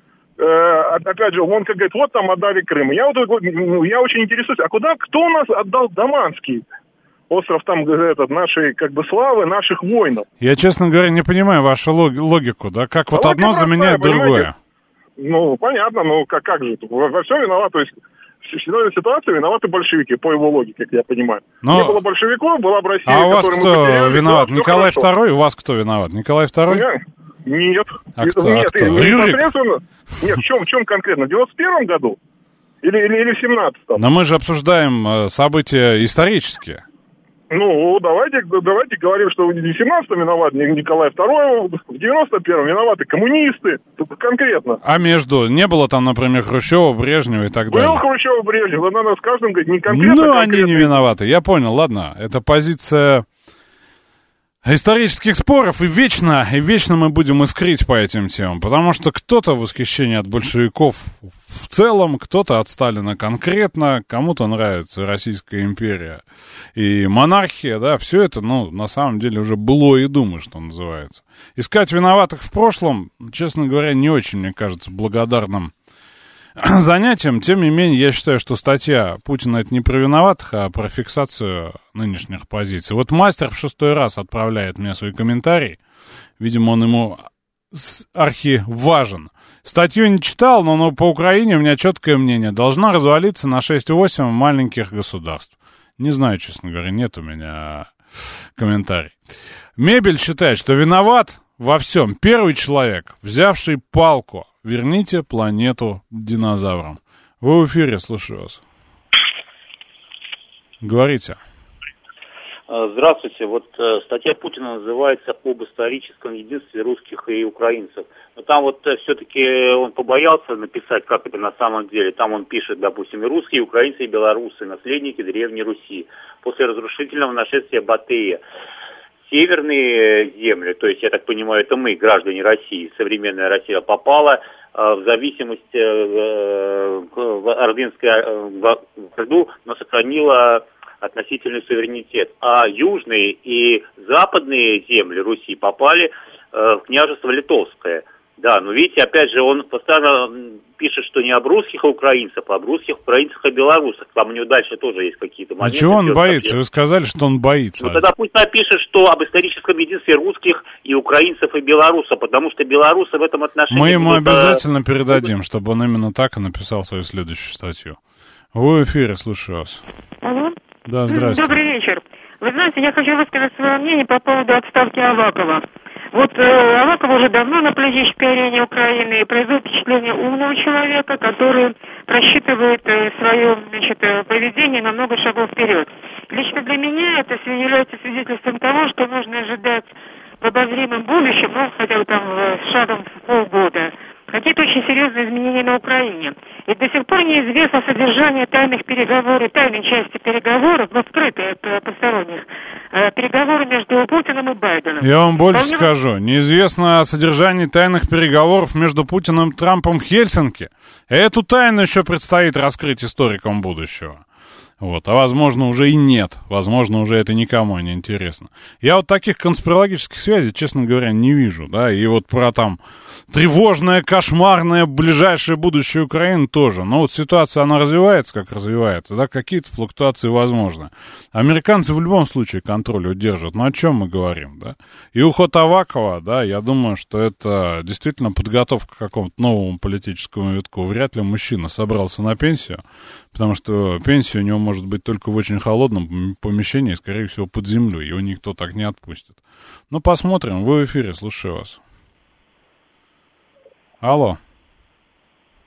Speaker 10: Опять же, он как говорит, вот там отдали Крым. Я, вот, я очень интересуюсь, а куда, кто у нас отдал Даманский? Остров там, этот, нашей, как бы, славы, наших воинов.
Speaker 2: Я, честно говоря, не понимаю вашу логику, да? Как а вот одно простая, заменяет другое?
Speaker 10: Ну, понятно, но как, как же? Во, во всем виноват, то есть в ситуации виноваты большевики, по его логике, как я понимаю. Но... Не было большевиков, была бы Россия,
Speaker 2: а у вас кто виноват? Николай Второй? У вас кто виноват? Николай Второй?
Speaker 10: Нет.
Speaker 2: А кто?
Speaker 10: Нет,
Speaker 2: а кто?
Speaker 10: Непосредственно... Нет, в чем, в чем конкретно? В девяносто первом году? Или, или, или в семнадцатом?
Speaker 2: Но мы же обсуждаем события исторические.
Speaker 10: Ну, давайте, давайте говорим, что в семнадцатом виноват Николай Второй, в девяносто первом виноваты коммунисты, конкретно.
Speaker 2: А между? Не было там, например, Хрущева, Брежнева и так далее?
Speaker 10: Был Хрущев, Брежнев, надо с каждым говорить не конкретно.
Speaker 2: Ну,
Speaker 10: конкретно.
Speaker 2: Они не виноваты, я понял, ладно, это позиция... исторических споров, и вечно, и вечно мы будем искрить по этим темам, потому что кто-то в восхищении от большевиков в целом, кто-то от Сталина конкретно, кому-то нравится Российская империя и монархия, да, все это, ну, на самом деле уже было и думаю, что называется. Искать виноватых в прошлом, честно говоря, не очень, мне кажется, благодарным занятием. Тем не менее, я считаю, что статья Путина — это не про виноватых, а про фиксацию нынешних позиций. Вот мастер в шестой раз отправляет мне свой комментарий. Видимо, он ему архиважен. Статью не читал, но, но по Украине у меня четкое мнение. Должна развалиться на шесть-восемь маленьких государств. Не знаю, честно говоря, нет у меня комментарий. Мебель считает, что виноват во всем первый человек, взявший палку. Верните планету динозаврам. Вы в эфире, слушаю вас. Говорите.
Speaker 11: Здравствуйте. Вот э, статья Путина называется «Об историческом единстве русских и украинцев». Но там вот э, все-таки он побоялся написать, как это на самом деле. Там он пишет, допустим, и русские, и украинцы, и белорусы, наследники Древней Руси. После разрушительного нашествия Батыя. Северные земли, то есть, я так понимаю, это мы, граждане России, современная Россия, попала э, в зависимость э, в Ордынское э, Орду, но сохранила относительный суверенитет. А южные и западные земли Руси попали э, в княжество Литовское. Да, но видите, опять же, он постоянно пишет, что не об русских и украинцах, а об русских, украинцах и белорусах. Там у него дальше тоже есть какие-то моменты.
Speaker 2: А чего он боится? Вы сказали, что он боится.
Speaker 11: Ну, тогда пусть напишет, что об историческом единстве русских и украинцев и белорусов, потому что белорусы в этом отношении...
Speaker 2: Мы ему
Speaker 11: будут,
Speaker 2: обязательно передадим, чтобы он именно так и написал свою следующую статью. Вы в эфире, слушаю вас.
Speaker 12: Алло?
Speaker 2: Да, здравствуйте.
Speaker 12: Добрый вечер. Вы знаете, я хочу высказать свое мнение по поводу отставки Авакова. Вот э, Аваков уже давно на политической арене Украины и производит впечатление умного человека, который просчитывает э, свое, значит, э, поведение на много шагов вперед. Лично для меня это является свидетельством того, что нужно ожидать в обозримом будущем, ну, хотя бы там э, шагом в полгода, какие-то очень серьезные изменения на Украине. И до сих пор неизвестно содержание тайных переговоров, тайной части переговоров, но скрытой от э, посторонних, э, переговоры между Путиным и Байденом.
Speaker 2: Я вам больше
Speaker 12: Вполне...
Speaker 2: скажу. Неизвестно о содержании тайных переговоров между Путиным и Трампом в Хельсинки. Эту тайну еще предстоит раскрыть историкам будущего. Вот, а возможно уже и нет. Возможно уже это никому не интересно. Я вот таких конспирологических связей, честно говоря, не вижу, да, и вот про там тревожное, кошмарное ближайшее будущее Украины тоже. Но вот ситуация, она развивается, как развивается, да, какие-то флуктуации возможны. Американцы в любом случае контроль удержат. Но о чем мы говорим, да? И уход Авакова, да, я думаю, что это действительно подготовка к какому-то новому политическому витку. Вряд ли мужчина собрался на пенсию, потому что пенсия у него может быть только в очень холодном помещении, скорее всего, под землей. Его никто так не отпустит. Ну, посмотрим. Вы в эфире, слушаю вас. Алло.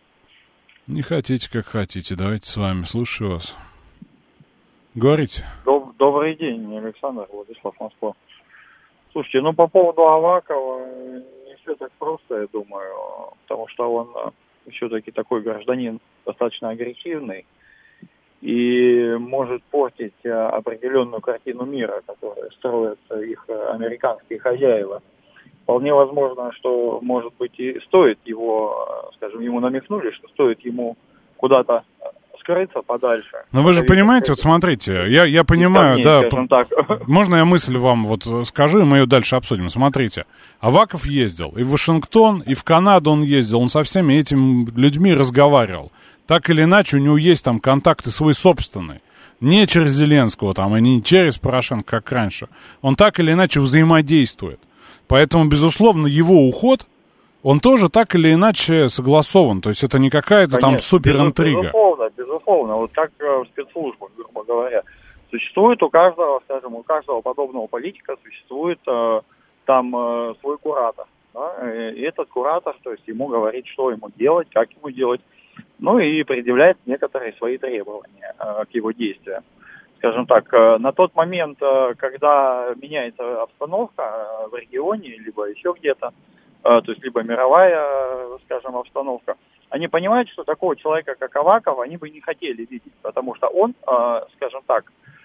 Speaker 2: Не хотите, как хотите. Давайте с вами. Слушаю вас. Говорите.
Speaker 13: Доб- Добрый день, Александр, Владислав, Москва. Слушайте, ну по поводу Авакова не все так просто, я думаю, потому что он все-таки такой гражданин достаточно агрессивный и может портить определенную картину мира, которую строят их американские хозяева. Вполне возможно, что, может быть, и стоит его, скажем, ему намекнули, что стоит ему куда-то скрыться подальше.
Speaker 2: Но вы же понимаете, вот смотрите, я, я понимаю, да,
Speaker 13: так.
Speaker 2: Можно я мысль вам вот скажу, и мы ее дальше обсудим. Смотрите, Аваков ездил и в Вашингтон, и в Канаду он ездил, он со всеми этими людьми разговаривал. Так или иначе, у него есть там контакты свои собственные. Не через Зеленского там, и не через Порошенко, как раньше. Он так или иначе взаимодействует. Поэтому, безусловно, его уход, он тоже так или иначе согласован. То есть это не какая-то Конечно, там суперинтрига.
Speaker 13: Безусловно, безусловно. Вот как в спецслужбах, грубо говоря. Существует у каждого, скажем, у каждого подобного политика существует э, там э, свой куратор. Да? И этот куратор, то есть ему говорит, что ему делать, как ему делать. Ну и предъявляет некоторые свои требования э, к его действиям. Скажем так, на тот момент, когда меняется обстановка в регионе, либо еще где-то, то есть либо мировая, скажем, обстановка, они понимают, что такого человека, как Аваков, они бы не хотели видеть, потому что он, скажем так,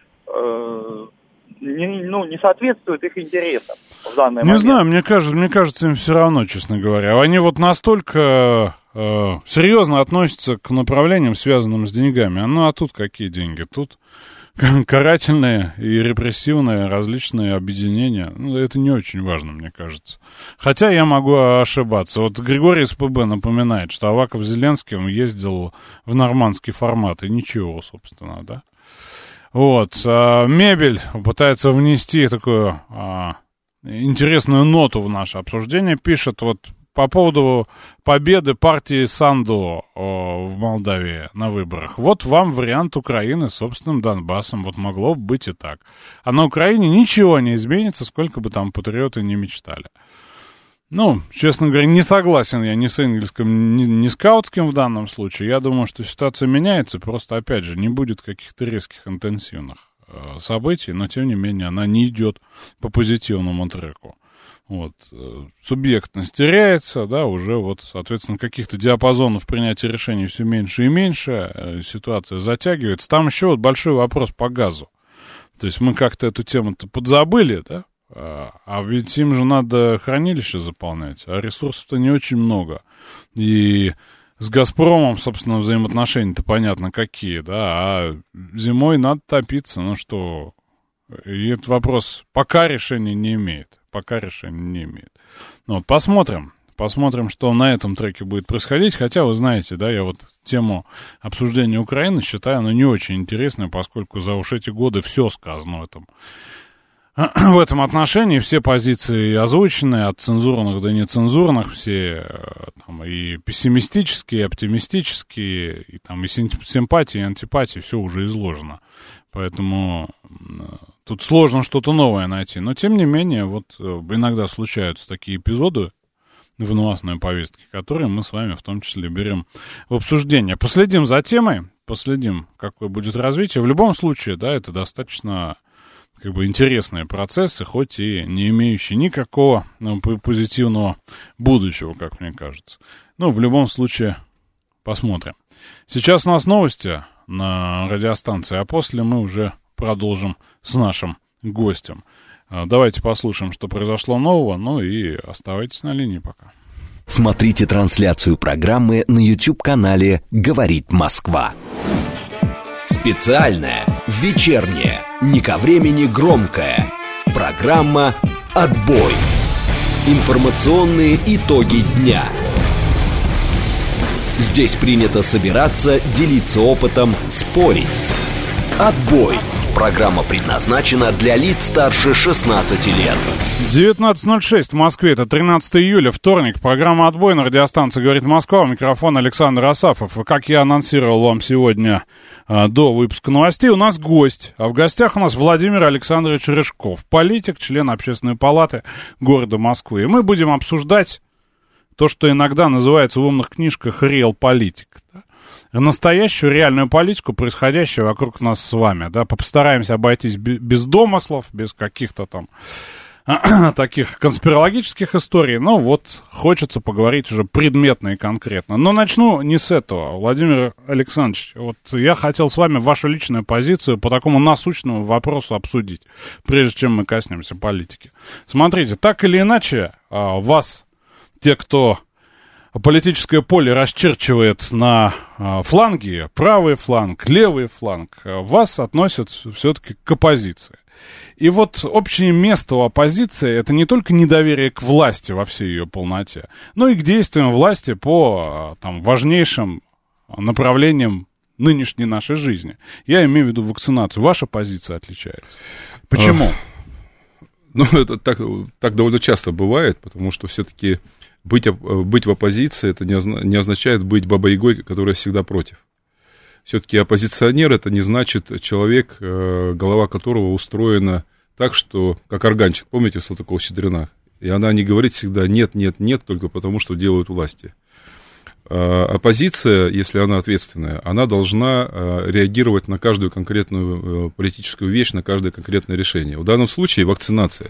Speaker 13: не, ну, не соответствует их интересам в данный
Speaker 2: не
Speaker 13: момент.
Speaker 2: Не знаю, мне кажется, мне кажется, им все равно, честно говоря. Они вот настолько э, серьезно относятся к направлениям, связанным с деньгами. Ну, а тут какие деньги? Тут карательные и репрессивные различные объединения. Ну, это не очень важно, мне кажется. Хотя я могу ошибаться. Вот Григорий СПБ напоминает, что Аваков с Зеленским ездил в нормандский формат, и ничего, собственно, да. Вот. А, Мебель пытается внести такую а, интересную ноту в наше обсуждение. Пишет вот по поводу победы партии Санду о, в Молдавии на выборах. Вот вам вариант Украины с собственным Донбассом. Вот могло бы быть и так. А на Украине ничего не изменится, сколько бы там патриоты не мечтали. Ну, честно говоря, не согласен я ни с Энгельским, ни, ни с Каутским в данном случае. Я думаю, что ситуация меняется, просто, опять же, не будет каких-то резких, интенсивных э, событий, но, тем не менее, она не идет по позитивному треку. Вот. Субъектность теряется, да, уже вот, соответственно, каких-то диапазонов принятия решений все меньше и меньше, ситуация затягивается. Там еще вот большой вопрос по газу. То есть мы как-то эту тему-то подзабыли, да, а ведь им же надо хранилище заполнять, а ресурсов-то не очень много. И с «Газпромом», собственно, взаимоотношения-то понятно какие, да, а зимой надо топиться, ну что, и этот вопрос пока решения не имеет. Пока решения не имеет. Ну вот, посмотрим. Посмотрим, что на этом треке будет происходить. Хотя, вы знаете, да, я вот тему обсуждения Украины считаю, она не очень интересная, поскольку за уж эти годы все сказано в этом, в этом отношении. Все позиции озвучены, от цензурных до нецензурных, все там, и пессимистические, и оптимистические, и, там, и симпатии, и антипатии, все уже изложено. Поэтому тут сложно что-то новое найти. Но, тем не менее, вот иногда случаются такие эпизоды в новостной повестке, которые мы с вами в том числе берем в обсуждение. Последим за темой, последим, какое будет развитие. В любом случае, да, это достаточно как бы интересные процессы, хоть и не имеющие никакого ну, позитивного будущего, как мне кажется. Ну, в любом случае, посмотрим. Сейчас у нас новости на радиостанции, а после мы уже продолжим с нашим гостем. Давайте послушаем, что произошло нового, ну и оставайтесь на линии пока.
Speaker 1: Смотрите трансляцию программы на YouTube-канале «Говорит Москва». Специальная, вечерняя, не ко времени громкая. Программа «Отбой». Информационные итоги дня. Здесь принято собираться, делиться опытом, спорить. «Отбой». Программа предназначена для лиц старше шестнадцати лет.
Speaker 2: девятнадцать ноль шесть в Москве, это тринадцатое июля, вторник. Программа «Отбой» на радиостанции «Говорит Москва». У микрофона Александр Асафов. И как я анонсировал вам сегодня а, до выпуска новостей, у нас гость. А в гостях у нас Владимир Александрович Рыжков, политик, член Общественной палаты города Москвы. И мы будем обсуждать то, что иногда называется в умных книжках «реал-политик». Да? настоящую реальную политику, происходящую вокруг нас с вами, да, постараемся обойтись без домыслов, без каких-то там таких конспирологических историй, но вот хочется поговорить уже предметно и конкретно. Но начну не с этого. Владимир Александрович, вот я хотел с вами вашу личную позицию по такому насущному вопросу обсудить, прежде чем мы коснемся политики. Смотрите, так или иначе, вас, те, кто политическое поле расчерчивает на фланге, правый фланг, левый фланг, вас относят все-таки к оппозиции. И вот общее место у оппозиции — это не только недоверие к власти во всей ее полноте, но и к действиям власти по там, важнейшим направлениям нынешней нашей жизни. Я имею в виду вакцинацию. Ваша позиция отличается. Почему?
Speaker 14: Ну, это так, так довольно часто бывает, потому что все-таки быть, быть в оппозиции — это не означает быть бабой-ягой, которая всегда против. Все-таки оппозиционер — это не значит человек, голова которого устроена так, что, как органчик, помните, Салтыкова-Щедрина? И она не говорит всегда «нет, нет, нет», только потому, что делают власти. Оппозиция, если она ответственная, она должна реагировать на каждую конкретную политическую вещь, на каждое конкретное решение. В данном случае вакцинация.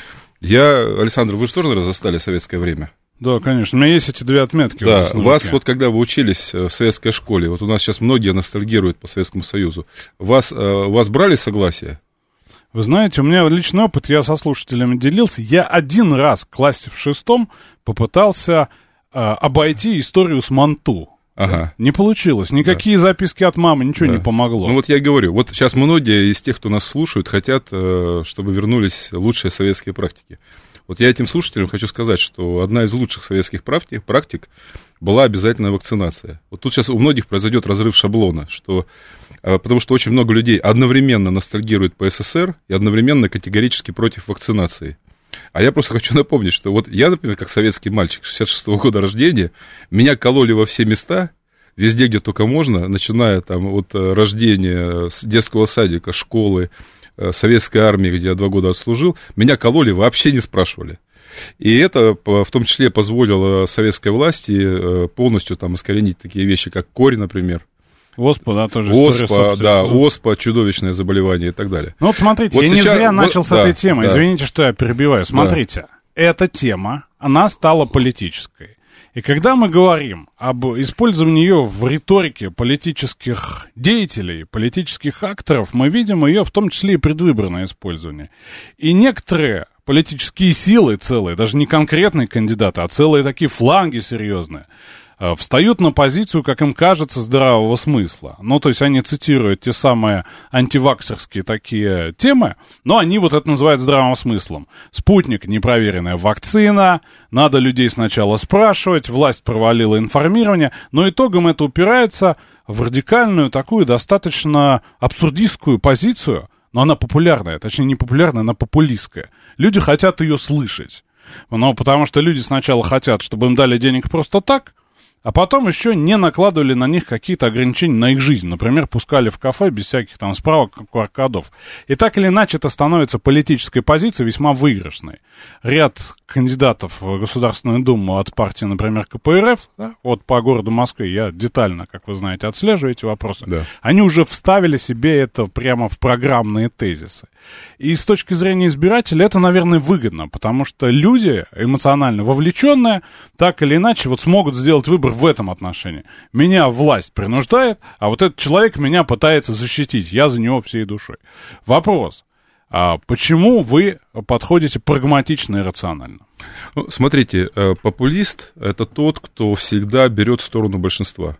Speaker 14: Я, Александр, вы же тоже, наверное, застали советское время?
Speaker 2: Да, конечно. У меня есть эти две отметки.
Speaker 14: Да, вас вот когда вы учились в советской школе, вот у нас сейчас многие ностальгируют по Советскому Союзу, вас, вас брали согласие?
Speaker 2: Вы знаете, у меня личный опыт, я со слушателями делился. Я один раз в классе в шестом попытался э, обойти историю с Манту.
Speaker 14: Ага.
Speaker 2: Не получилось. Никакие да. записки от мамы, ничего да. не помогло.
Speaker 14: Ну вот я и говорю, вот сейчас многие из тех, кто нас слушают, хотят, э, чтобы вернулись лучшие советские практики. Вот я этим слушателям хочу сказать, что одна из лучших советских практик, практик была обязательная вакцинация. Вот тут сейчас у многих произойдет разрыв шаблона, что, потому что очень много людей одновременно ностальгируют по СССР и одновременно категорически против вакцинации. А я просто хочу напомнить, что вот я, например, как советский мальчик шестьдесят шестого года рождения, меня кололи во все места, везде, где только можно, начиная там от рождения, с детского садика, школы, советской армии, где я два года отслужил, меня кололи, вообще не спрашивали. И это в том числе позволило советской власти полностью там искоренить такие вещи, как корь, например.
Speaker 2: Оспа, да, тоже
Speaker 14: история. Оспа, да, оспа, чудовищное заболевание и так далее.
Speaker 2: Ну вот смотрите, вот я сейчас... не зря начал вот, с да, этой темы. Да. Извините, что я перебиваю. Смотрите, да. эта тема, она стала политической. И когда мы говорим об использовании ее в риторике политических деятелей, политических акторов, мы видим ее в том числе и предвыборное использование. И некоторые политические силы целые, даже не конкретные кандидаты, а целые такие фланги серьезные, встают на позицию, как им кажется, здравого смысла. Ну, то есть они цитируют те самые антиваксерские такие темы, но они вот это называют здравым смыслом. Спутник — непроверенная вакцина, надо людей сначала спрашивать, власть провалила информирование, но итогом это упирается в радикальную такую достаточно абсурдистскую позицию, но она популярная, точнее не популярная, она популистская. Люди хотят ее слышать. Ну, потому что люди сначала хотят, чтобы им дали денег просто так, а потом еще не накладывали на них какие-то ограничения на их жизнь. Например, пускали в кафе без всяких там справок, ку ар кодов. И так или иначе это становится политической позицией весьма выигрышной. Ряд кандидатов в Государственную Думу от партии, например, ка пэ эр эф, да, вот по городу Москве, я детально, как вы знаете, отслеживаю эти вопросы, да. Они уже вставили себе это прямо в программные тезисы. И с точки зрения избирателя это, наверное, выгодно, потому что люди, эмоционально вовлеченные, так или иначе вот смогут сделать выбор в этом отношении. Меня власть принуждает, а вот этот человек меня пытается защитить, я за него всей душой. Вопрос. А почему вы подходите прагматично и рационально?
Speaker 14: Ну, смотрите, популист — это тот, кто всегда берет сторону большинства.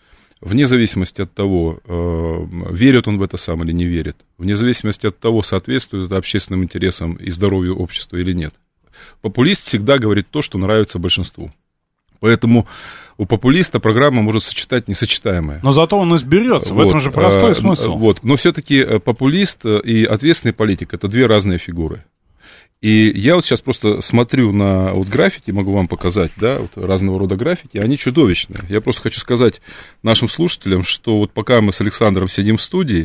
Speaker 14: Вне зависимости от того, верит он в это сам или не верит. Вне зависимости от того, соответствует это общественным интересам и здоровью общества или нет. Популист всегда говорит то, что нравится большинству. Поэтому у популиста программа может сочетать несочетаемое.
Speaker 2: Но зато он изберется, вот. В этом же простой смысл.
Speaker 14: Вот. Но все-таки популист и ответственный политик — это две разные фигуры. И я вот сейчас просто смотрю на вот графики, могу вам показать, да, вот разного рода графики, они чудовищные. Я просто хочу сказать нашим слушателям, что вот пока мы с Александром сидим в студии,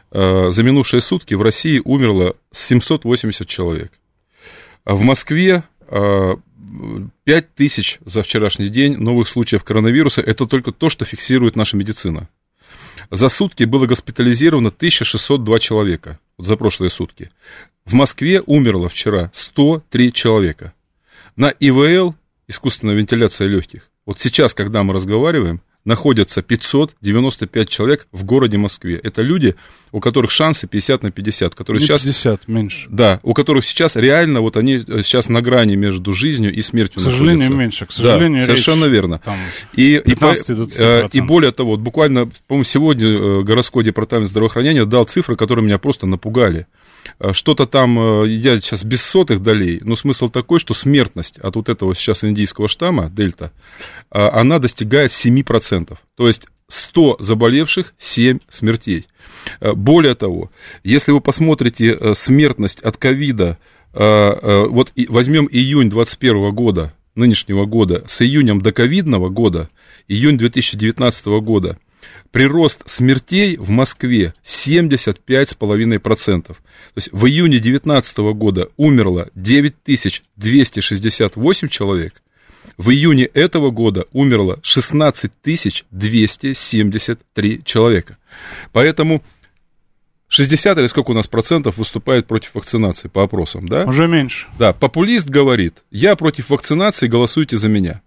Speaker 14: за минувшие сутки в России умерло семьсот восемьдесят человек. А в Москве пять тысяч за вчерашний день новых случаев коронавируса, это только то, что фиксирует наша медицина. За сутки было госпитализировано тысяча шестьсот два человека, вот за прошлые сутки. В Москве умерло вчера сто три человека. На И В Л, искусственная вентиляция легких, вот сейчас, когда мы разговариваем, находятся пятьсот девяносто пять человек в городе Москве. Это люди, у которых шансы пятьдесят на пятьдесят. Которые
Speaker 2: не
Speaker 14: сейчас,
Speaker 2: пятьдесят, меньше.
Speaker 14: Да, у которых сейчас реально, вот они сейчас на грани между жизнью и смертью.
Speaker 2: К сожалению,
Speaker 14: находятся.
Speaker 2: меньше. К сожалению,
Speaker 14: да, совершенно
Speaker 2: речь,
Speaker 14: верно.
Speaker 2: Там,
Speaker 14: и, и, и более того, вот буквально, по-моему, сегодня городской департамент здравоохранения дал цифры, которые меня просто напугали. Что-то там, я сейчас без сотых долей, но смысл такой, что смертность от вот этого сейчас индийского штамма, дельта, она достигает семь процентов. То есть сто заболевших, семь смертей. Более того, если вы посмотрите смертность от ковида, вот возьмем июнь двадцать первого года, нынешнего года, с июнем до ковидного года, июнь две тысячи девятнадцатого года, прирост смертей в Москве семьдесят пять целых пять десятых процента. То есть в июне две тысячи девятнадцатого года умерло девять тысяч двести шестьдесят восемь человек, в июне этого года умерло шестнадцать тысяч двести семьдесят три человека. Поэтому шестьдесят или сколько у нас процентов выступает против вакцинации по опросам, да?
Speaker 2: Уже меньше.
Speaker 14: Да, популист говорит, я против вакцинации, голосуйте за меня.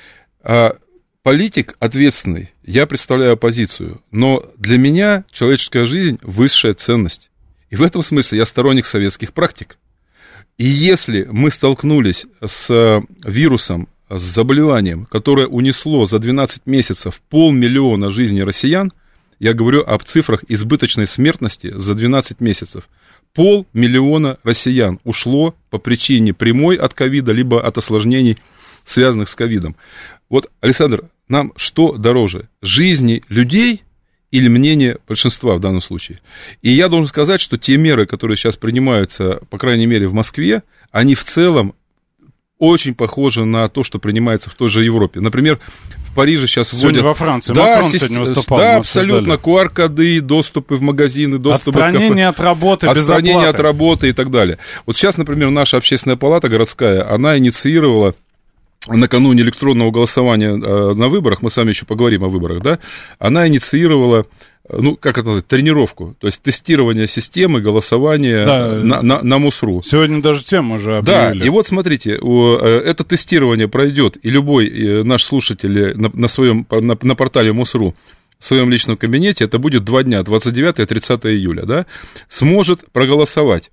Speaker 14: А политик ответственный, я представляю оппозицию, но для меня человеческая жизнь – высшая ценность. И в этом смысле я сторонник советских практик. И если мы столкнулись с вирусом, с заболеванием, которое унесло за двенадцать месяцев полмиллиона жизней россиян, я говорю об цифрах избыточной смертности за двенадцать месяцев. Полмиллиона россиян ушло по причине прямой от ковида, либо от осложнений, связанных с ковидом. Вот, Александр, нам что дороже? Жизни людей или мнение большинства в данном случае? И я должен сказать, что те меры, которые сейчас принимаются, по крайней мере, в Москве, они в целом очень похожи на то, что принимается в той же Европе. Например, в Париже сейчас вводят...
Speaker 2: Сегодня во Франции.
Speaker 14: Да,
Speaker 2: Макрон сегодня выступал.
Speaker 14: Да, абсолютно. ку ар коды, доступы в магазины, доступы в кафе.
Speaker 2: Отстранение от работы, без оплаты.
Speaker 14: Отстранение от работы и так далее. Вот сейчас, например, наша общественная палата городская, она инициировала накануне электронного голосования на выборах, мы с вами еще поговорим о выборах, да, она инициировала, ну, как это назвать, тренировку, то есть тестирование системы голосования да, на, на, на МОСРУ.
Speaker 2: Сегодня даже тему уже объявили.
Speaker 14: Да, и вот смотрите, это тестирование пройдет, и любой наш слушатель на, на своем, на, на портале МОСРУ в своем личном кабинете, это будет два дня, двадцать девятого и тридцатого июля, да, сможет проголосовать.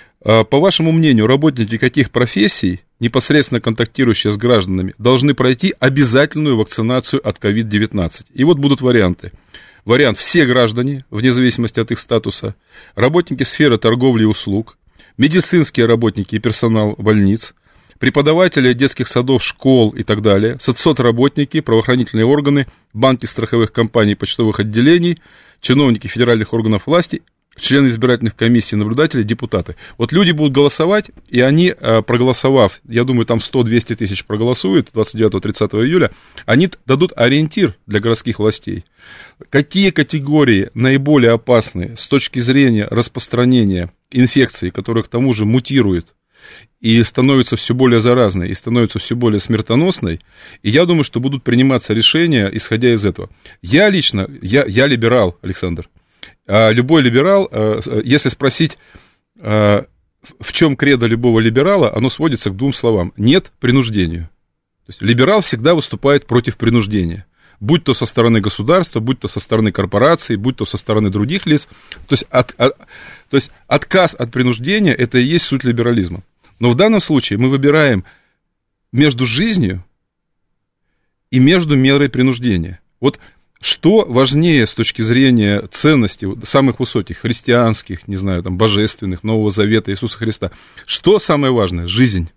Speaker 14: По вашему мнению, работники каких профессий, непосредственно контактирующие с гражданами, должны пройти обязательную вакцинацию от ковид девятнадцать? И вот будут варианты. Вариант: все граждане, вне зависимости от их статуса, работники сферы торговли и услуг, медицинские работники и персонал больниц, преподаватели детских садов, школ и так далее, соцработники, правоохранительные органы, банки страховых компаний, почтовых отделений, чиновники федеральных органов власти, члены избирательных комиссий, наблюдатели, депутаты. Вот люди будут голосовать, и они, проголосовав, я думаю, там сто-двести тысяч проголосуют двадцать девятого-тридцатого июля, они дадут ориентир для городских властей. Какие категории наиболее опасны с точки зрения распространения инфекции, которая к тому же мутирует и становится все более заразной, и становится все более смертоносной, и я думаю, что будут приниматься решения, исходя из этого. Я лично, я, я либерал, Александр. А любой либерал, если спросить, в чем кредо любого либерала, оно сводится к двум словам: нет принуждению. То есть либерал всегда выступает против принуждения, будь то со стороны государства, будь то со стороны корпораций, будь то со стороны других лиц. То есть, от, от, то есть отказ от принуждения – это и есть суть либерализма. Но в данном случае мы выбираем между жизнью и между мерой принуждения. Вот что важнее с точки зрения ценностей самых высоких, христианских, не знаю, там, божественных, Нового Завета, Иисуса Христа? Что самое важное? Жизнь.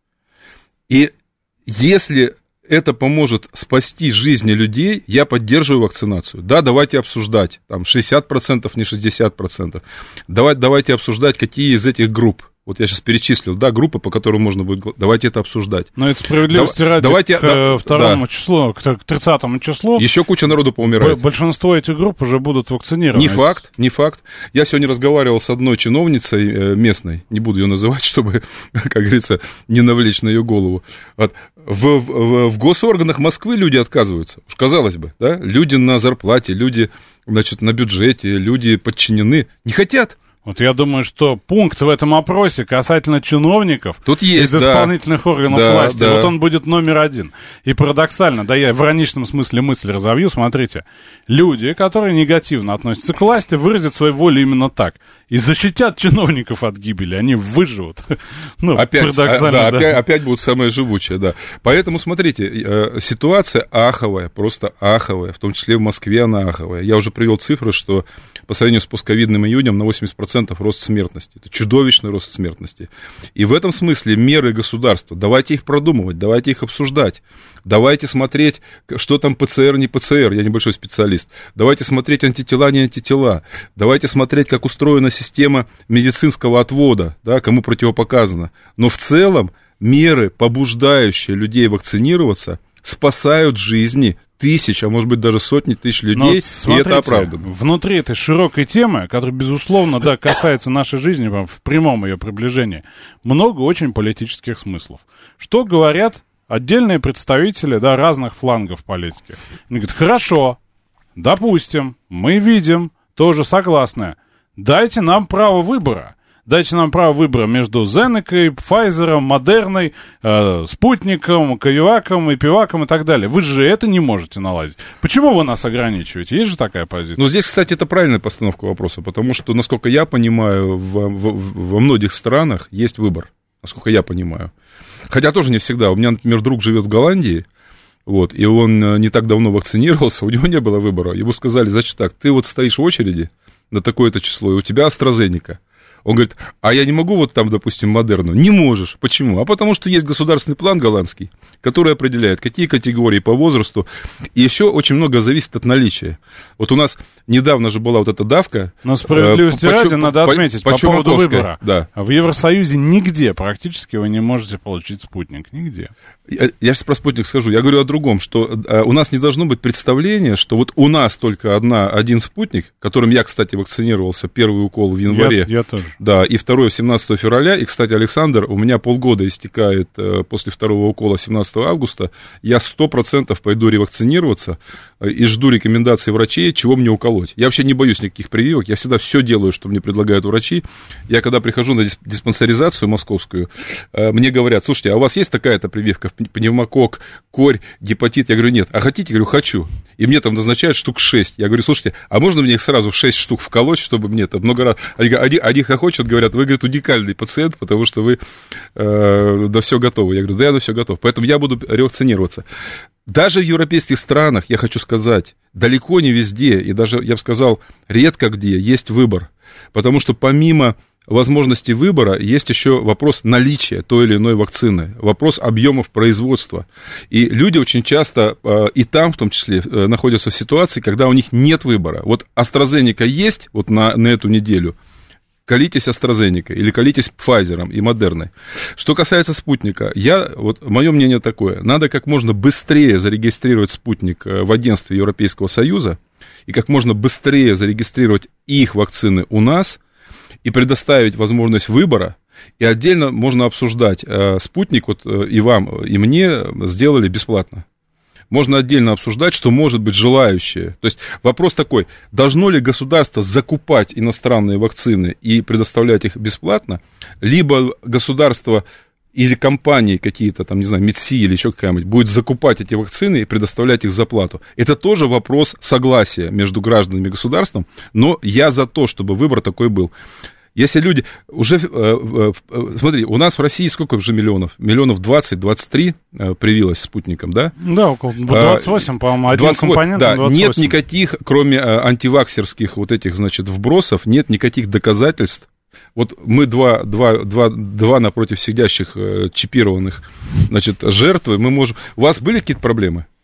Speaker 14: И если это поможет спасти жизни людей, я поддерживаю вакцинацию. Да, давайте обсуждать, там, шестьдесят процентов, не шестьдесят процентов. Давайте, давайте обсуждать, какие из этих групп. Вот я сейчас перечислил, да, группы, по которым можно будет... Давайте это обсуждать.
Speaker 2: Но это справедливости
Speaker 14: да,
Speaker 2: ради
Speaker 14: давайте,
Speaker 2: к да, второму
Speaker 14: да.
Speaker 2: числу, к тридцатому числу.
Speaker 14: Еще куча народу поумирает.
Speaker 2: Большинство этих групп уже будут вакцинированы.
Speaker 14: Не факт, не факт. Я сегодня разговаривал с одной чиновницей местной, не буду ее называть, чтобы, как говорится, не навлечь на ее голову. Вот. В, в, в госорганах Москвы люди отказываются. Уж казалось бы, да, люди на зарплате, люди, значит, на бюджете, люди подчинены, не хотят.
Speaker 2: Вот я думаю, что пункт в этом опросе касательно чиновников
Speaker 14: тут есть,
Speaker 2: из исполнительных
Speaker 14: да,
Speaker 2: органов
Speaker 14: да,
Speaker 2: власти,
Speaker 14: да.
Speaker 2: вот он будет номер один. И парадоксально, да я в ироничном смысле мысль разовью, смотрите, люди, которые негативно относятся к власти, выразят свою волю именно так. И защитят чиновников от гибели, они выживут. Ну,
Speaker 14: опять,
Speaker 2: парадоксально,
Speaker 14: а, да,
Speaker 2: да.
Speaker 14: Опять, опять будут самые живучие, да. Поэтому, смотрите, э, ситуация аховая, просто аховая, в том числе в Москве она аховая. Я уже привел цифры, что по сравнению с постковидным июнем на восемьдесят процентов рост смертности. Это чудовищный рост смертности. И в этом смысле меры государства, давайте их продумывать, давайте их обсуждать, давайте смотреть, что там ПЦР, не ПЦР, я небольшой специалист, давайте смотреть антитела, не антитела, давайте смотреть, как устроена система медицинского отвода, да, кому противопоказано. Но в целом меры, побуждающие людей вакцинироваться, спасают жизни тысяч, а может быть даже сотни тысяч людей, вот смотрите, и это оправдано.
Speaker 2: Внутри этой широкой темы, которая, безусловно, да, касается нашей жизни в прямом ее приближении, много очень политических смыслов. Что говорят отдельные представители, да, разных флангов политики? Они говорят, хорошо, допустим, мы видим, тоже согласны, дайте нам право выбора. Дайте нам право выбора между Зенекой, Pfizer, Модерной, э, Спутником, Ковиваком, Эпиваком и так далее. Вы же это не можете наладить. Почему вы нас ограничиваете? Есть же такая позиция?
Speaker 14: Ну, здесь, кстати, это правильная постановка вопроса, потому что, насколько я понимаю, в, в, во многих странах есть выбор, насколько я понимаю. Хотя тоже не всегда. У меня, например, друг живет в Голландии, вот, и он не так давно вакцинировался, у него не было выбора. Ему сказали, значит так, ты вот стоишь в очереди на такое-то число, и у тебя AstraZeneca. Он говорит, а я не могу вот там, допустим, Модерну? Не можешь. Почему? А потому что есть государственный план голландский, который определяет, какие категории по возрасту. И еще очень много зависит от наличия. Вот у нас недавно же была вот эта давка.
Speaker 2: Но справедливости э, ради, по, надо отметить, по, по поводу выбора.
Speaker 14: Да.
Speaker 2: В Евросоюзе нигде практически вы не можете получить спутник. Нигде.
Speaker 14: Я, я сейчас про спутник скажу. Я говорю о другом, что э, у нас не должно быть представления, что вот у нас только одна, один спутник, которым я, кстати, вакцинировался, первый укол в январе.
Speaker 2: Я, я тоже.
Speaker 14: Да, и второй семнадцатого февраля. И, кстати, Александр, у меня полгода истекает э, после второго укола семнадцатого августа. Я сто процентов пойду ревакцинироваться э, и жду рекомендаций врачей, чего мне уколоть. Я вообще не боюсь никаких прививок. Я всегда все делаю, что мне предлагают врачи. Я, когда прихожу на диспансеризацию московскую, э, мне говорят, слушайте, а у вас есть такая-то прививка? Пневмокок, корь, гепатит? Я говорю, нет. А хотите? Я говорю, хочу. И мне там назначают штук шесть. Я говорю, слушайте, а можно мне их сразу шесть штук вколоть, чтобы мне это много раз... Один, один хохочет, говорят, вы, говорит, уникальный пациент, потому что вы э, да все готовы. Я говорю, да я на все готов. Поэтому я буду ревакцинироваться. Даже в европейских странах, я хочу сказать, далеко не везде, и даже, я бы сказал, редко где есть выбор. Потому что помимо возможности выбора есть еще вопрос наличия той или иной вакцины, вопрос объемов производства. И люди очень часто, и там в том числе, находятся в ситуации, когда у них нет выбора. Вот AstraZeneca есть вот на, на эту неделю, колитесь AstraZeneca или колитесь Pfizer и Модерной. Что касается спутника, я, вот, мое мнение такое, надо как можно быстрее зарегистрировать спутник в агентстве Европейского Союза и как можно быстрее зарегистрировать их вакцины у нас и предоставить возможность выбора. И отдельно можно обсуждать, спутник вот и вам, и мне сделали бесплатно. Можно отдельно обсуждать, что может быть желающие. То есть вопрос такой, должно ли государство закупать иностранные вакцины и предоставлять их бесплатно, либо государство или компании какие-то, там, не знаю, МИДСИ или еще какая-нибудь, будет закупать эти вакцины и предоставлять их за плату. Это тоже вопрос согласия между гражданами и государством, но я за то, чтобы выбор такой был. Если люди уже, э, э, смотри, у нас в России сколько уже миллионов? Миллионов двадцать-двадцать три э, привилось спутником, да?
Speaker 2: Да, около двадцать восемь, по-моему, один
Speaker 14: двадцать восемь,
Speaker 2: компонент.
Speaker 14: Да,
Speaker 2: двадцать восемь.
Speaker 14: Нет никаких, кроме э, антиваксерских вот этих, значит, вбросов, нет никаких доказательств. Вот мы два, два, два, два напротив сидящих э, чипированных, значит, жертвы, мы можем... У вас были какие-то проблемы?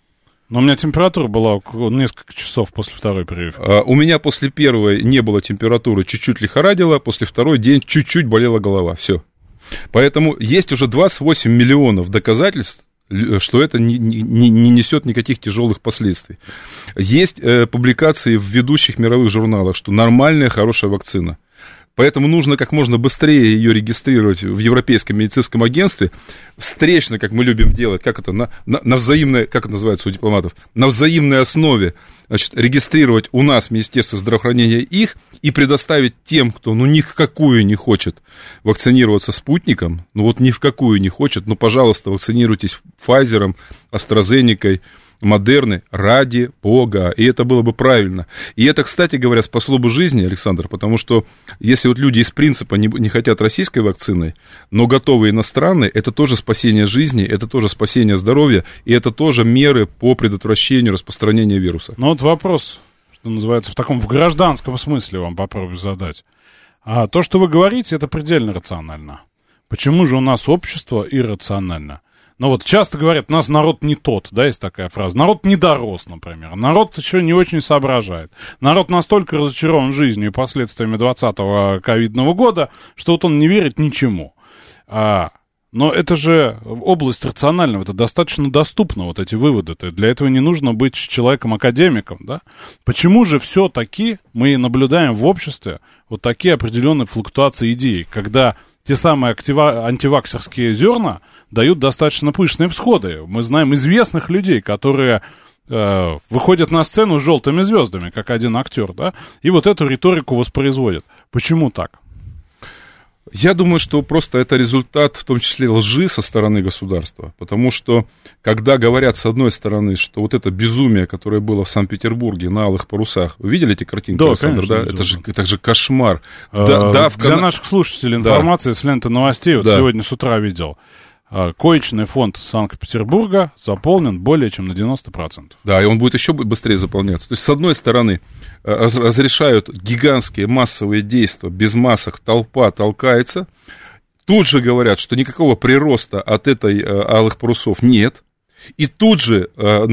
Speaker 2: Но у меня температура была около несколько часов после второй прививки.
Speaker 14: А, у меня после первой не было температуры, чуть-чуть лихорадило, после второй день чуть-чуть болела голова, все. Поэтому есть уже двадцать восемь миллионов доказательств, что это не, не, не несет никаких тяжелых последствий. Есть э, публикации в ведущих мировых журналах, что нормальная, хорошая вакцина. Поэтому нужно как можно быстрее ее регистрировать в Европейском медицинском агентстве, встречно, как мы любим делать, как это, на, на, на взаимной, как это называется у дипломатов, на взаимной основе, значит, регистрировать у нас в Министерстве здравоохранения их и предоставить тем, кто, ну, ни в какую не хочет вакцинироваться спутником, ну, вот ни в какую не хочет, ну, пожалуйста, вакцинируйтесь Pfizer'ом, AstraZeneca'й, Модерны, ради бога, и это было бы правильно. И это, кстати говоря, спасло бы жизни, Александр, потому что если вот люди из принципа не, не хотят российской вакцины, но готовы иностранной, это тоже спасение жизни, это тоже спасение здоровья, и это тоже меры по предотвращению распространения вируса.
Speaker 2: Ну вот вопрос, что называется, в таком, в гражданском смысле вам попробую задать. А то, что вы говорите, это предельно рационально. Почему же у нас общество иррационально? Ну вот часто говорят, у нас народ не тот, да, есть такая фраза. Народ не дорос, например. Народ еще не очень соображает. Народ настолько разочарован жизнью и последствиями двадцатого ковидного года, что вот он не верит ничему. А, но это же область рационального, это достаточно доступно, вот эти выводы-то. Для этого не нужно быть человеком-академиком, да. Почему же все-таки мы наблюдаем в обществе вот такие определенные флуктуации идей, когда те самые актива- антиваксерские зерна дают достаточно пышные всходы. Мы знаем известных людей, которые э, выходят на сцену с желтыми звездами, как один актер, да, и вот эту риторику воспроизводят. Почему так?
Speaker 14: Я думаю, что просто это результат, в том числе, лжи со стороны государства, потому что, когда говорят, с одной стороны, что вот это безумие, которое было в Санкт-Петербурге на алых парусах, вы видели эти картинки,
Speaker 2: да,
Speaker 14: Александр,
Speaker 2: конечно,
Speaker 14: да? Это же, это же кошмар.
Speaker 2: А,
Speaker 14: да, да, в
Speaker 2: Для
Speaker 14: кан...
Speaker 2: наших слушателей информация да. с ленты новостей, вот да. сегодня с утра видел. Коечный фонд Санкт-Петербурга заполнен более чем на девяносто процентов.
Speaker 14: Да, и он будет еще быстрее заполняться. То есть, с одной стороны, разрешают гигантские массовые действия, без масок, толпа толкается. Тут же говорят, что никакого прироста от этой алых парусов нет. И тут же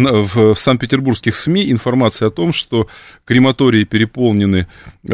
Speaker 14: в санкт-петербургских СМИ информация о том, что крематории переполнены,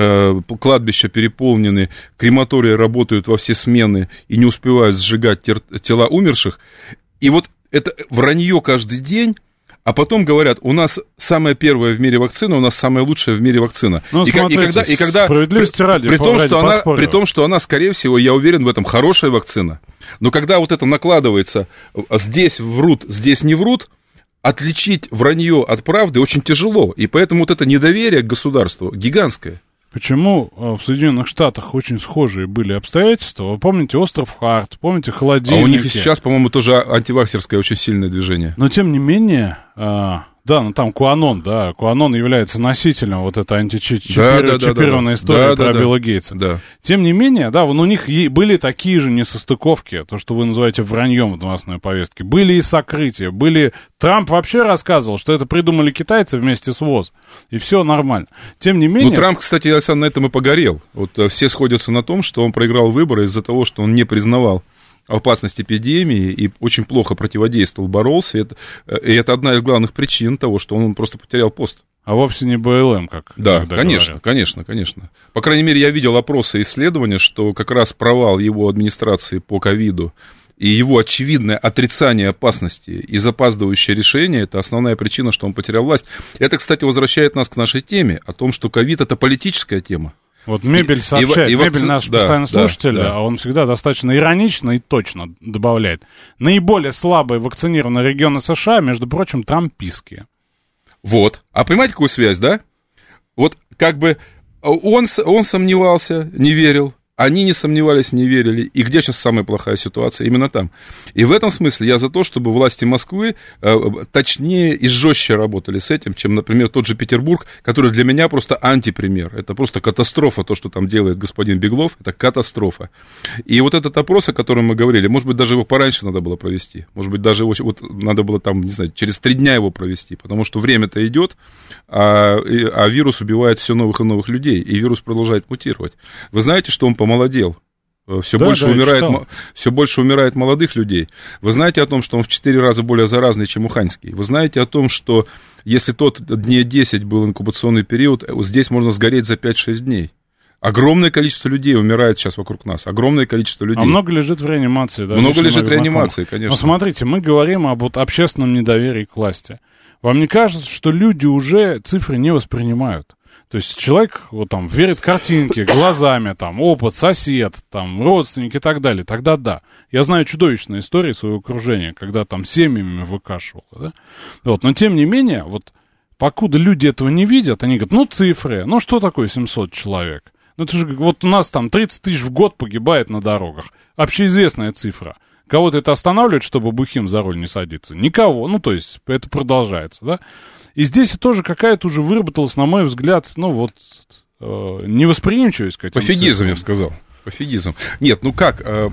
Speaker 14: кладбища переполнены, крематории работают во все смены и не успевают сжигать тела умерших. И вот это вранье каждый день. А потом говорят, у нас самая первая в мире вакцина, у нас самая лучшая в мире вакцина.
Speaker 2: Ну,
Speaker 14: и,
Speaker 2: смотрите,
Speaker 14: и когда, и когда
Speaker 2: справедливости ради,
Speaker 14: при, при, том,
Speaker 2: ради
Speaker 14: что она, при том, что она, скорее всего, я уверен в этом, хорошая вакцина. Но когда вот это накладывается, здесь врут, здесь не врут, отличить вранье от правды очень тяжело. И поэтому вот это недоверие к государству гигантское.
Speaker 2: Почему в Соединенных Штатах очень схожие были обстоятельства? Вы помните остров Харт, помните холодильники?
Speaker 14: А у них и сейчас, по-моему, тоже антиваксерское очень сильное движение.
Speaker 2: Но, тем не менее, а, да, ну там Куанон, да, Куанон является носителем вот этой античипированной да, да, да, да. истории да, про да, Билла да. Гейтса. Да. Тем не менее, да, вон у них были такие же несостыковки, то, что вы называете враньем в новостной повестке. Были и сокрытия, были... Трамп вообще рассказывал, что это придумали китайцы вместе с ВОЗ, и все нормально. Тем не менее...
Speaker 14: Ну, Трамп, кстати, Александр, на этом и погорел. Вот все сходятся на том, что он проиграл выборы из-за того, что он не признавал опасность эпидемии и очень плохо противодействовал, боролся. И это, и это одна из главных причин того, что он просто потерял пост.
Speaker 2: А вовсе не БЛМ, как
Speaker 14: Да, конечно, говорят. конечно, конечно. По крайней мере, я видел опросы и исследования, что как раз провал его администрации по ковиду и его очевидное отрицание опасности и запаздывающее решение – это основная причина, что он потерял власть. Это, кстати, возвращает нас к нашей теме о том, что ковид – это политическая тема.
Speaker 2: Вот Мебель сообщает, и, и, Мебель наш да, постоянный да, слушатель, да. а он всегда достаточно иронично и точно добавляет. Наиболее слабые вакцинированные регионы США, между прочим, трампийские.
Speaker 14: Вот. А понимаете, какую связь, да? Вот как бы он, он сомневался, не верил. Они не сомневались, не верили. И где сейчас самая плохая ситуация? Именно там. И в этом смысле я за то, чтобы власти Москвы э, точнее и жестче работали с этим, чем, например, тот же Петербург, который для меня просто антипример. Это просто катастрофа, то, что там делает господин Беглов, это катастрофа. И вот этот опрос, о котором мы говорили, может быть, даже его пораньше надо было провести. Может быть, даже его вот, надо было там, не знаю, через три дня его провести, потому что время-то идет, а, а вирус убивает все новых и новых людей, и вирус продолжает мутировать. Вы знаете, что он помолодел? Все,
Speaker 2: да,
Speaker 14: больше
Speaker 2: да,
Speaker 14: умирает, все больше умирает молодых людей. Вы знаете о том, что он в четыре раза более заразный, чем уханьский? Вы знаете о том, что если тот дней десять был инкубационный период, здесь можно сгореть за пять-шесть дней? Огромное количество людей умирает сейчас вокруг нас. Огромное количество людей.
Speaker 2: А много лежит в реанимации. Да,
Speaker 14: много лежит в реанимации, конечно.
Speaker 2: Но смотрите, мы говорим об вот общественном недоверии к власти. Вам не кажется, что люди уже цифры не воспринимают? То есть человек вот там верит картинке, глазами, там, опыт, сосед, там, родственники и так далее. Тогда да. Я знаю чудовищные истории своего окружения, когда там семьями выкашивало, да? Вот, но тем не менее, вот покуда люди этого не видят, они говорят, ну цифры, ну что такое семьсот человек? Ну, это же вот у нас там тридцать тысяч в год погибает на дорогах. Общеизвестная цифра. Кого-то это останавливает, чтобы бухим за руль не садиться? Никого. Ну, то есть, это продолжается, да? И здесь тоже какая-то уже выработалась, на мой взгляд, ну, вот, э, невосприимчивость к этим
Speaker 14: пофигизм,
Speaker 2: цифрам.
Speaker 14: Я бы сказал. Пофигизм. Нет, ну как, э,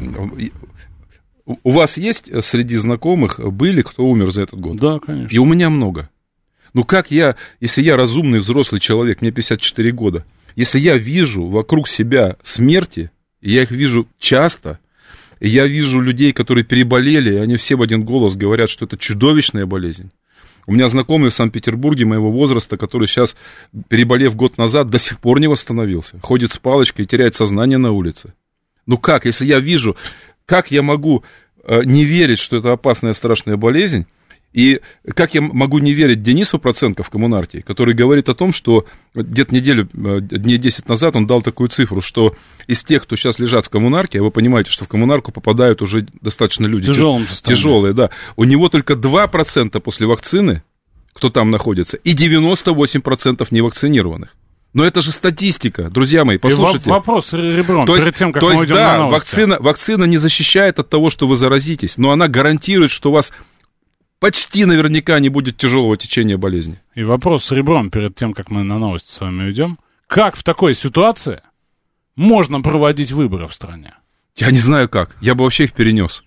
Speaker 14: у вас есть среди знакомых были, кто умер за этот год?
Speaker 2: Да, конечно.
Speaker 14: И у меня много. Ну как я, если я разумный взрослый человек, мне пятьдесят четыре года, если я вижу вокруг себя смерти, и я их вижу часто, и я вижу людей, которые переболели, и они все в один голос говорят, что это чудовищная болезнь. У меня знакомый в Санкт-Петербурге моего возраста, который сейчас, переболев год назад, до сих пор не восстановился. Ходит с палочкой и теряет сознание на улице. Ну как, если я вижу, как я могу э, не верить, что это опасная страшная болезнь, и как я могу не верить Денису Проценко в Коммунарке, который говорит о том, что где-то неделю, дней десять назад он дал такую цифру, что из тех, кто сейчас лежат в Коммунарке, а вы понимаете, что в Коммунарку попадают уже достаточно люди
Speaker 2: Тяжелым
Speaker 14: тяжелые, да, у него только два процента после вакцины, кто там находится, и девяносто восемь процентов невакцинированных. Но это же статистика, друзья мои, послушайте.
Speaker 2: И вопрос ребром,
Speaker 14: то
Speaker 2: перед
Speaker 14: есть,
Speaker 2: тем, как
Speaker 14: то
Speaker 2: мы
Speaker 14: есть,
Speaker 2: уйдем
Speaker 14: да,
Speaker 2: на новости.
Speaker 14: Вакцина, вакцина не защищает от того, что вы заразитесь, но она гарантирует, что у вас почти наверняка не будет тяжелого течения болезни.
Speaker 2: И вопрос с ребром перед тем, как мы на новости с вами уйдем. Как в такой ситуации можно проводить выборы в стране?
Speaker 14: Я не знаю как. Я бы вообще их перенес.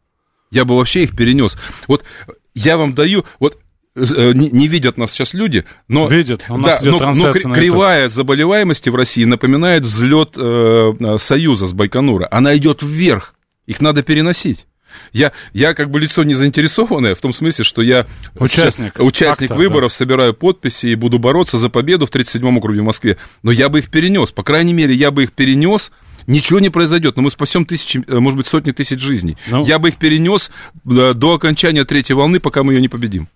Speaker 14: Я бы вообще их перенес. Вот я вам даю... Вот не, не видят нас сейчас люди, но,
Speaker 2: видят, у нас
Speaker 14: да, но, но кривая заболеваемости в России напоминает взлет э, Союза с Байконура. Она идет вверх. Их надо переносить. Я, я как бы лицо не заинтересованное, в том смысле, что я
Speaker 2: участник,
Speaker 14: участник
Speaker 2: акта,
Speaker 14: выборов,
Speaker 2: да.
Speaker 14: собираю подписи и буду бороться за победу в тридцать седьмом округе в Москве. Но я бы их перенес, по крайней мере, я бы их перенес, ничего не произойдет, но мы спасем тысячи, может быть, сотни тысяч жизней. Ну, я бы их перенес до окончания третьей волны, пока мы ее не победим.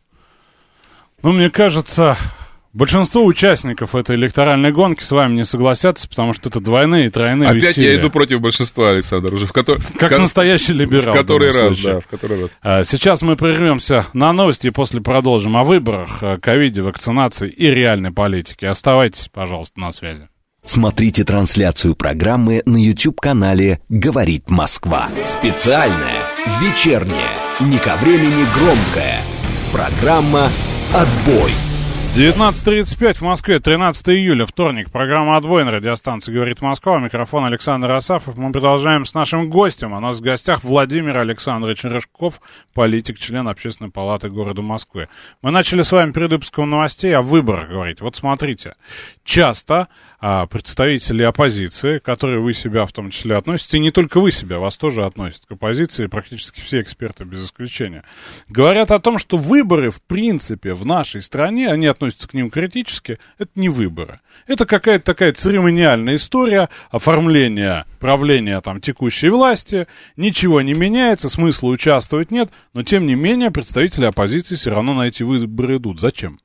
Speaker 2: Ну, мне кажется... Большинство участников этой электоральной гонки с вами не согласятся, потому что это двойные и тройные
Speaker 14: Опять
Speaker 2: усилия.
Speaker 14: я иду против большинства, Александр, уже в который...
Speaker 2: Как в... настоящий либерал.
Speaker 14: В который
Speaker 2: в
Speaker 14: раз,
Speaker 2: случае.
Speaker 14: да, в который раз.
Speaker 2: А, сейчас мы прервемся на новости и после продолжим о выборах, ковиде, вакцинации и реальной политике. Оставайтесь, пожалуйста, на связи.
Speaker 1: Смотрите трансляцию программы на YouTube-канале «Говорит Москва». Специальная, вечерняя, не ко времени громкая. Программа «Отбой».
Speaker 2: девятнадцать тридцать пять в Москве, тринадцатого июля, вторник. Программа «Отбой» на радиостанции «Говорит Москва». Микрофон Александр Асафов. Мы продолжаем с нашим гостем. У нас в гостях Владимир Александрович Рыжков, политик, член Общественной палаты города Москвы. Мы начали с вами перед выпуском новостей о выборах говорить. Вот смотрите, часто а, представители оппозиции, к которой вы себя в том числе относите, и не только вы себя, вас тоже относят к оппозиции, практически все эксперты без исключения, говорят о том, что выборы, в принципе, в нашей стране, они относятся к ним критически, это не выборы. Это какая-то такая церемониальная история оформления правления там, текущей власти, ничего не меняется, смысла участвовать нет, но тем не менее представители оппозиции все равно на эти выборы идут. Зачем?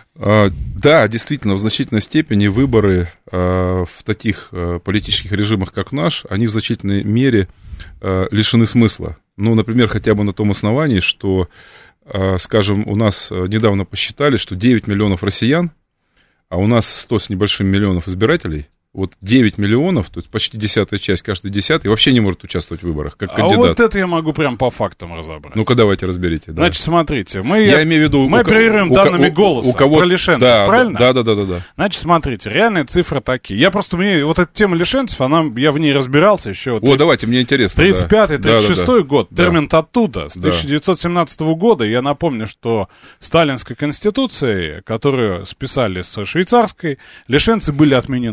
Speaker 14: Да, действительно, в значительной степени выборы в таких политических режимах, как наш, они в значительной мере лишены смысла. Ну, например, хотя бы на том основании, что, скажем, у нас недавно посчитали, что девять миллионов россиян, а у нас сто с небольшим миллионов избирателей, вот девять миллионов, то есть почти десятая часть, каждый десятый, вообще не может участвовать в выборах, как кандидат.
Speaker 2: А вот это я могу прям по фактам разобрать.
Speaker 14: Ну-ка, давайте разберите. Да.
Speaker 2: Значит, смотрите, мы,
Speaker 14: я имею в виду,
Speaker 2: мы оперируем данными
Speaker 14: у,
Speaker 2: голоса
Speaker 14: у кого,
Speaker 2: про лишенцев,
Speaker 14: да,
Speaker 2: правильно?
Speaker 14: Да, да, да, да, да.
Speaker 2: Значит, смотрите, реальные цифры такие. Я просто, мне, вот эта тема лишенцев, она, я в ней разбирался еще.
Speaker 14: О, давайте, мне интересно.
Speaker 2: тридцать пятый тридцать шестой
Speaker 14: да,
Speaker 2: год,
Speaker 14: да.
Speaker 2: термин оттуда, с
Speaker 14: да.
Speaker 2: тысяча девятьсот семнадцатого года. Я напомню, что Сталинской конституцией, которую списали с швейцарской, лишенцы были отменены.
Speaker 14: Да.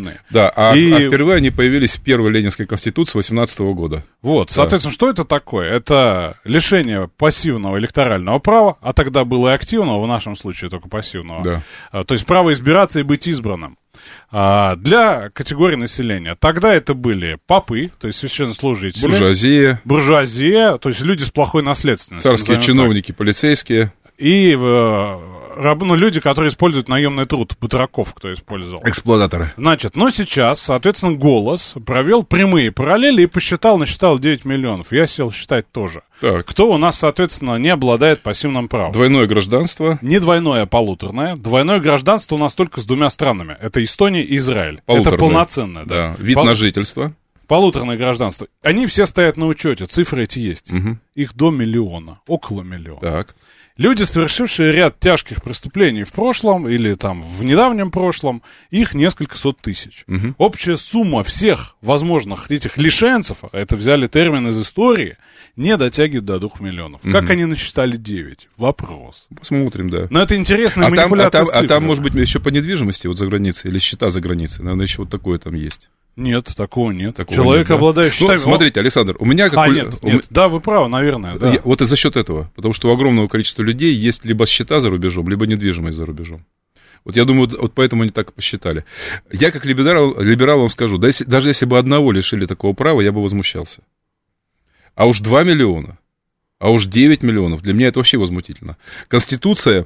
Speaker 14: Да, а,
Speaker 2: и...
Speaker 14: а впервые они появились в первой Ленинской конституции восемнадцатого года.
Speaker 2: Вот,
Speaker 14: да.
Speaker 2: Соответственно, что это такое? Это лишение пассивного электорального права, а тогда было и активного, в нашем случае только пассивного.
Speaker 14: Да.
Speaker 2: То есть право избираться и быть избранным. Для категории населения. Тогда это были попы, то есть священнослужители.
Speaker 14: Буржуазия.
Speaker 2: Буржуазия, то есть люди с плохой наследственностью.
Speaker 14: Царские чиновники, так. Полицейские.
Speaker 2: И ну, люди, которые используют наемный труд, батраков, кто использовал.
Speaker 14: Эксплуататоры.
Speaker 2: Значит, но сейчас, соответственно, «Голос» провел прямые параллели и посчитал, насчитал девять миллионов. Я сел считать тоже.
Speaker 14: Так.
Speaker 2: Кто у нас, соответственно, не обладает пассивным правом.
Speaker 14: Двойное гражданство.
Speaker 2: Не двойное, а полуторное. Двойное гражданство у нас только с двумя странами. Это Эстония и Израиль.
Speaker 14: Полуторное.
Speaker 2: Это полноценное. Да.
Speaker 14: Да. Вид Пол... на жительство.
Speaker 2: Полуторное гражданство. Они все стоят на учете, цифры эти есть.
Speaker 14: Угу.
Speaker 2: Их до миллиона, около миллиона.
Speaker 14: Так.
Speaker 2: Люди, совершившие ряд тяжких преступлений в прошлом или там в недавнем прошлом, их несколько сот тысяч.
Speaker 14: Угу.
Speaker 2: Общая сумма всех возможных этих лишенцев, а это взяли термин из истории, не дотягивает до двух миллионов. Угу. Как они насчитали девять? Вопрос.
Speaker 14: Посмотрим, да.
Speaker 2: Но это интересная
Speaker 14: а
Speaker 2: манипуляция
Speaker 14: там, а, там,
Speaker 2: с цифрами.
Speaker 14: а там, может быть, еще по недвижимости вот за границей или счета за границей? Наверное, еще вот такое там есть.
Speaker 2: Нет, такого нет.
Speaker 14: Такого
Speaker 2: Человек,
Speaker 14: нет, да?
Speaker 2: обладающий счетами...
Speaker 14: Ну, смотрите, Александр, у меня... Как
Speaker 2: а,
Speaker 14: у...
Speaker 2: нет,
Speaker 14: у...
Speaker 2: нет, да, вы правы, наверное. Да.
Speaker 14: Я, вот и за счет этого. Потому что у огромного количества людей есть либо счета за рубежом, либо недвижимость за рубежом. Вот я думаю, вот, вот поэтому они так посчитали. Я как либерал, либерал вам скажу, да, если, даже если бы одного лишили такого права, я бы возмущался. А уж два миллиона, а уж девять миллионов, для меня это вообще возмутительно. Конституция...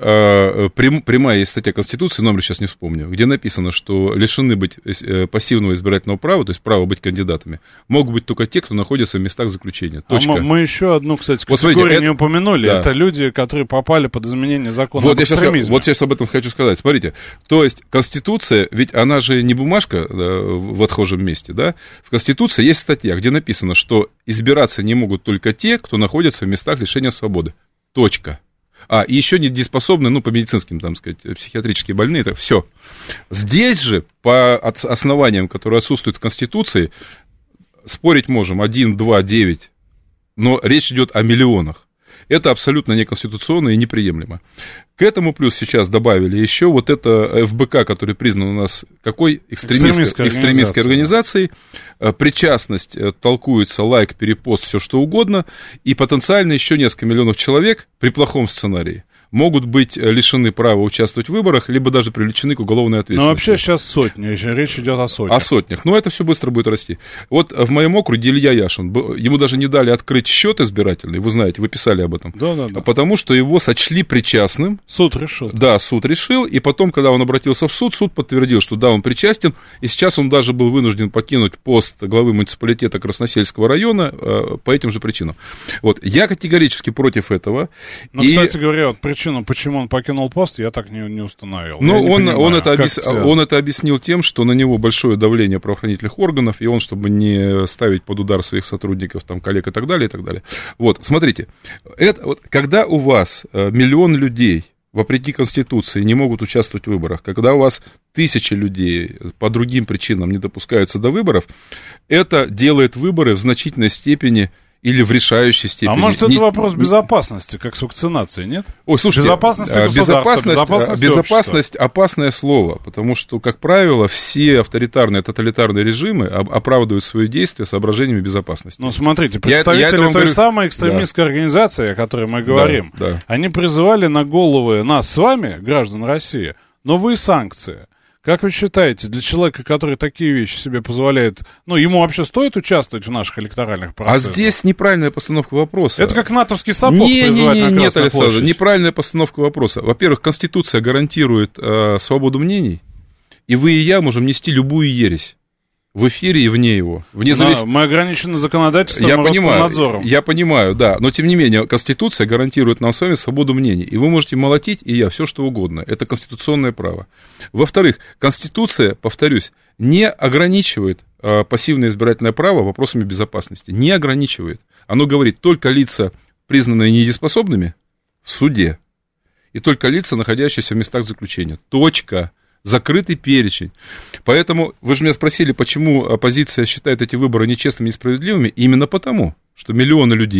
Speaker 14: Прямая есть статья Конституции, номер сейчас не вспомню, где написано, что лишены быть пассивного избирательного права, то есть права быть кандидатами, могут быть только те, кто находится в местах заключения. Точка.
Speaker 2: А мы, мы еще одну, кстати,
Speaker 14: вот
Speaker 2: категорию
Speaker 14: смотрите,
Speaker 2: не
Speaker 14: это,
Speaker 2: упомянули.
Speaker 14: да.
Speaker 2: Это люди, которые попали под изменение закона
Speaker 14: вот
Speaker 2: об
Speaker 14: я
Speaker 2: экстремизме.
Speaker 14: Сейчас, вот я сейчас об этом хочу сказать. Смотрите, то есть Конституция, ведь она же не бумажка, да, в отхожем месте, да? В Конституции есть статья, где написано, что избираться не могут только те, кто находится в местах лишения свободы. Точка. А, и еще недееспособны, ну, по медицинским, там сказать, психиатрические больные, это все. Здесь же, по основаниям, которые отсутствуют в Конституции, спорить можем один, два, девять, но речь идет о миллионах. Это абсолютно неконституционно и неприемлемо. К этому плюс сейчас добавили еще вот это эф бэ ка, который признан у нас какой? Экстремистской, экстремистской организацией. Причастность, толкуется, лайк, перепост, все что угодно. И потенциально еще несколько миллионов человек при плохом сценарии могут быть лишены права участвовать в выборах, либо даже привлечены к уголовной ответственности.
Speaker 2: Ну, вообще сейчас сотни, речь идет о сотнях.
Speaker 14: О сотнях, но это все быстро будет расти. Вот в моем округе Илья Яшин, ему даже не дали открыть счет избирательный, вы знаете, вы писали об этом.
Speaker 2: Да, да, да.
Speaker 14: Потому что его сочли причастным.
Speaker 2: Суд решил.
Speaker 14: Да, суд решил, и потом, когда он обратился в суд, суд подтвердил, что да, он причастен, и сейчас он даже был вынужден покинуть пост главы муниципалитета Красносельского района э, по этим же причинам. Вот, я категорически против этого.
Speaker 2: Ну,
Speaker 14: и...
Speaker 2: кстати говоря, вот причину, почему он покинул пост, я так не, не установил.
Speaker 14: Ну, он,
Speaker 2: понимаю,
Speaker 14: он, это объяс... он это объяснил тем, что на него большое давление правоохранительных органов, и он, чтобы не ставить под удар своих сотрудников, там, коллег и так далее, и так далее. Вот, смотрите, это, вот, когда у вас миллион людей, вопреки Конституции, не могут участвовать в выборах, когда у вас тысячи людей по другим причинам не допускаются до выборов, это делает выборы в значительной степени или в решающей степени.
Speaker 2: А может,
Speaker 14: не...
Speaker 2: это вопрос безопасности, как с вакцинацией, нет?
Speaker 14: Ой, слушайте,
Speaker 2: безопасность
Speaker 14: безопасность,
Speaker 2: безопасность,
Speaker 14: безопасность опасное слово, потому что, как правило, все авторитарные, тоталитарные режимы оправдывают свои действия соображениями безопасности.
Speaker 2: Ну, смотрите, представители я, я той говорю... самой экстремистской да. организации, о которой мы говорим,
Speaker 14: да, да.
Speaker 2: они призывали на головы нас с вами, граждан России, новые санкции. Как вы считаете, для человека, который такие вещи себе позволяет, ну, ему вообще стоит участвовать в наших электоральных процессах?
Speaker 14: А здесь неправильная постановка вопроса.
Speaker 2: Это как натовский сапог не, призывать
Speaker 14: не, не,
Speaker 2: на
Speaker 14: Нет,
Speaker 2: Красную
Speaker 14: Александр,
Speaker 2: площадь.
Speaker 14: Неправильная постановка вопроса. Во-первых, Конституция гарантирует э, свободу мнений, и вы и я можем нести любую ересь. В эфире и вне его. Вне завис...
Speaker 2: да, мы ограничены законодательством
Speaker 14: я
Speaker 2: и
Speaker 14: понимаю,
Speaker 2: Роскомнадзором.
Speaker 14: Я понимаю, да. Но, тем не менее, Конституция гарантирует нам с вами свободу мнений. И вы можете молотить, и я, все что угодно. Это конституционное право. Во-вторых, Конституция, повторюсь, не ограничивает э, пассивное избирательное право вопросами безопасности. Не ограничивает. Оно говорит, только лица, признанные недееспособными, в суде. И только лица, находящиеся в местах заключения. Точка. Закрытый перечень. Поэтому вы же меня спросили, почему оппозиция считает эти выборы нечестными и несправедливыми. Именно потому, что миллионы людей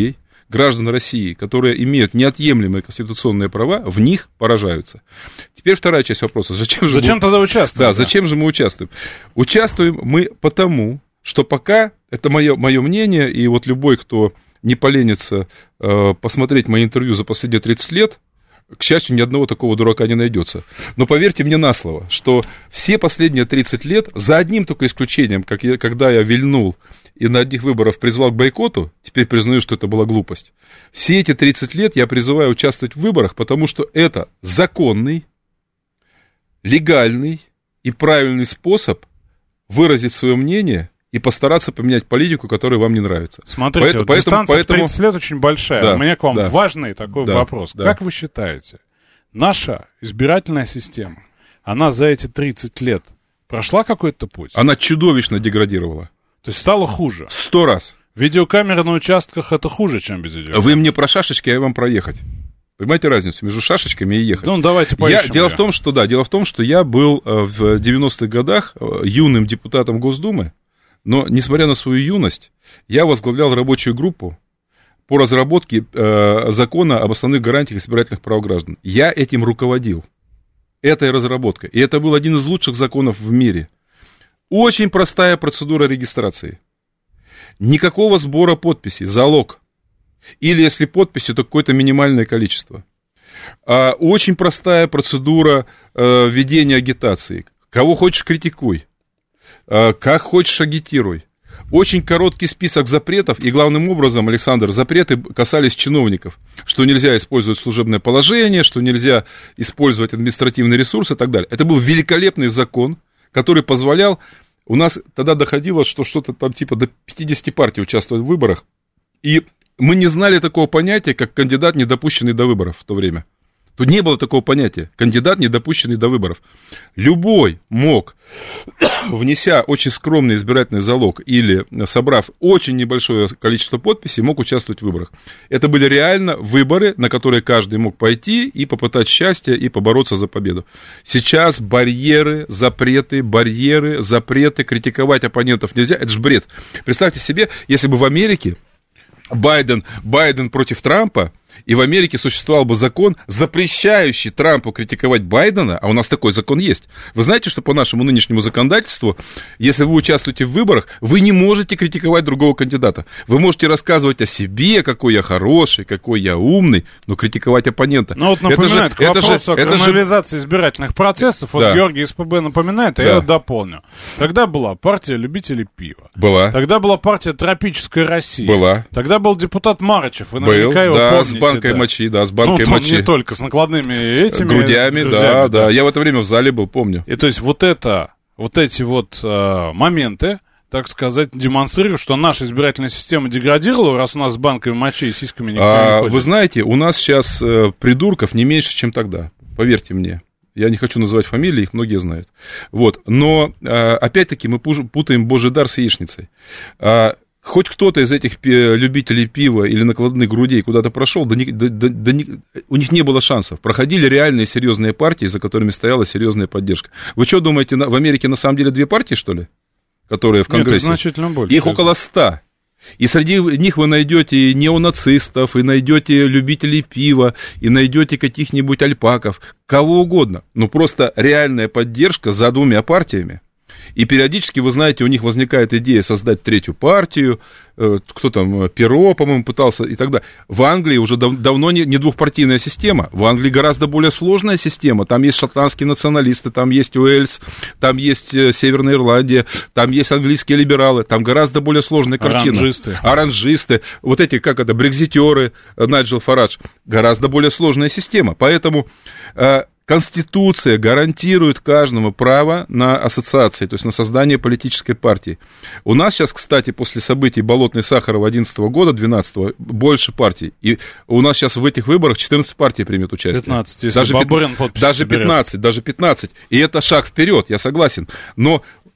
Speaker 14: граждан России, которые имеют неотъемлемые конституционные права, в них поражаются. Теперь вторая часть вопроса. Зачем, же
Speaker 2: зачем
Speaker 14: мы...
Speaker 2: тогда участвуем?
Speaker 14: Да, да, зачем же мы участвуем? Участвуем мы потому, что пока, это мое, мое мнение, и вот любой, кто не поленится э, посмотреть мои интервью за последние тридцать лет, к счастью, ни одного такого дурака не найдется. Но поверьте мне на слово, что все последние тридцать лет, за одним только исключением, как я, когда я вильнул и на одних выборах призвал к бойкоту, теперь признаю, что это была глупость, все эти тридцать лет я призываю участвовать в выборах, потому что это законный, легальный и правильный способ выразить свое мнение и постараться поменять политику, которая вам не нравится.
Speaker 2: Смотрите,
Speaker 14: поэтому,
Speaker 2: вот
Speaker 14: поэтому,
Speaker 2: дистанция
Speaker 14: поэтому...
Speaker 2: в тридцать лет очень большая.
Speaker 14: Да,
Speaker 2: У меня к вам
Speaker 14: да,
Speaker 2: важный такой
Speaker 14: да,
Speaker 2: вопрос.
Speaker 14: Да.
Speaker 2: Как вы считаете, наша избирательная система, она за эти тридцать лет прошла какой-то путь?
Speaker 14: Она чудовищно деградировала.
Speaker 2: То есть стало хуже?
Speaker 14: Сто раз.
Speaker 2: Видеокамеры на участках — это хуже, чем без видеокамер.
Speaker 14: Вы мне про шашечки, а я вам проехать. Понимаете разницу между шашечками и ехать?
Speaker 2: Ну, давайте поищем.
Speaker 14: Я, дело в том, что да, дело в том, что я был в девяностых годах юным депутатом Госдумы, но, несмотря на свою юность, я возглавлял рабочую группу по разработке э, закона об основных гарантиях избирательных прав граждан. Я этим руководил, этой разработкой. И это был один из лучших законов в мире. Очень простая процедура регистрации. Никакого сбора подписей, залог. Или если подписи, то какое-то минимальное количество. А, очень простая процедура э, ведения агитации. Кого хочешь, критикуй. А, как хочешь, агитируй. Очень короткий список запретов, и главным образом, Александр, запреты касались чиновников, что нельзя использовать служебное положение, что нельзя использовать административный ресурс и так далее. Это был великолепный закон, который позволял, у нас тогда доходило, что что-то там типа до пятьдесят партий участвуют в выборах, и мы не знали такого понятия, как кандидат, не допущенный до выборов в то время. Тут не было такого понятия, кандидат, не допущенный до выборов. Любой мог, внеся очень скромный избирательный залог или собрав очень небольшое количество подписей, мог участвовать в выборах. Это были реально выборы, на которые каждый мог пойти и попытать счастье, и побороться за победу. Сейчас барьеры, запреты, барьеры, запреты, критиковать оппонентов нельзя, это же бред. Представьте себе, если бы в Америке Байден, Байден против Трампа, и в Америке существовал бы закон, запрещающий Трампу критиковать Байдена, а у нас такой закон есть. Вы знаете, что по нашему нынешнему законодательству, если вы участвуете в выборах, вы не можете критиковать другого кандидата. Вы можете рассказывать о себе, какой я хороший, какой я умный, но критиковать оппонента.
Speaker 2: Ну вот напоминает,
Speaker 14: это же,
Speaker 2: к вопросу
Speaker 14: это
Speaker 2: о
Speaker 14: же,
Speaker 2: криминализации это же... избирательных процессов, вот да. Георгий из ПБ напоминает, а да. я вот дополню. Тогда была партия любителей пива.
Speaker 14: Была.
Speaker 2: Тогда была партия Тропическая Россия.
Speaker 14: Была.
Speaker 2: Тогда был депутат Марычев, вы наверняка
Speaker 14: был,
Speaker 2: его
Speaker 14: да,
Speaker 2: помните.
Speaker 14: С банкой да. мочи, да, с банкой
Speaker 2: ну,
Speaker 14: мочи.
Speaker 2: Не только, с накладными этими
Speaker 14: грудями, да, да, да. Я в это время в зале был, помню.
Speaker 2: И то есть вот это, вот эти вот э, моменты, так сказать, демонстрируют, что наша избирательная система деградировала, раз у нас с банками мочи и сиськами никто а, не ходит.
Speaker 14: Вы знаете, у нас сейчас э, придурков не меньше, чем тогда, поверьте мне. Я не хочу называть фамилии, их многие знают. Вот, но, э, опять-таки, мы путаем Божий дар с яичницей. Э, Хоть кто-то из этих любителей пива или накладных грудей куда-то прошел, да, да, да, да, у них не было шансов. Проходили реальные серьезные партии, за которыми стояла серьезная поддержка. Вы что думаете, в Америке на самом деле две партии, что ли? Которые в Конгрессе?
Speaker 2: Нет, значительно больше.
Speaker 14: Их около ста. И среди них вы найдете неонацистов, и найдете любителей пива, и найдете каких-нибудь альпаков, кого угодно. Но просто реальная поддержка за двумя партиями. И периодически, вы знаете, у них возникает идея создать третью партию, кто там, Перо, по-моему, пытался и так далее. В Англии уже дав- давно не, не двухпартийная система, в Англии гораздо более сложная система, там есть шотландские националисты, там есть Уэльс, там есть Северная Ирландия, там есть английские либералы, там гораздо более сложная картина.
Speaker 2: Оранжисты.
Speaker 14: Оранжисты, вот эти, как это, брекзитеры, Найджел Фарадж, гораздо более сложная система, поэтому... Конституция гарантирует каждому право на ассоциации, то есть на создание политической партии. У нас сейчас, кстати, после событий Болотной Сахарова две тысячи одиннадцатого года, две тысячи двенадцатого, больше партий. И у нас сейчас в этих выборах четырнадцать партий примет участие.
Speaker 2: пятнадцать, если
Speaker 14: даже
Speaker 2: Бабурин подписи
Speaker 14: даже
Speaker 2: соберет.
Speaker 14: пятнадцать, даже пятнадцать. И это шаг вперед, я согласен. Но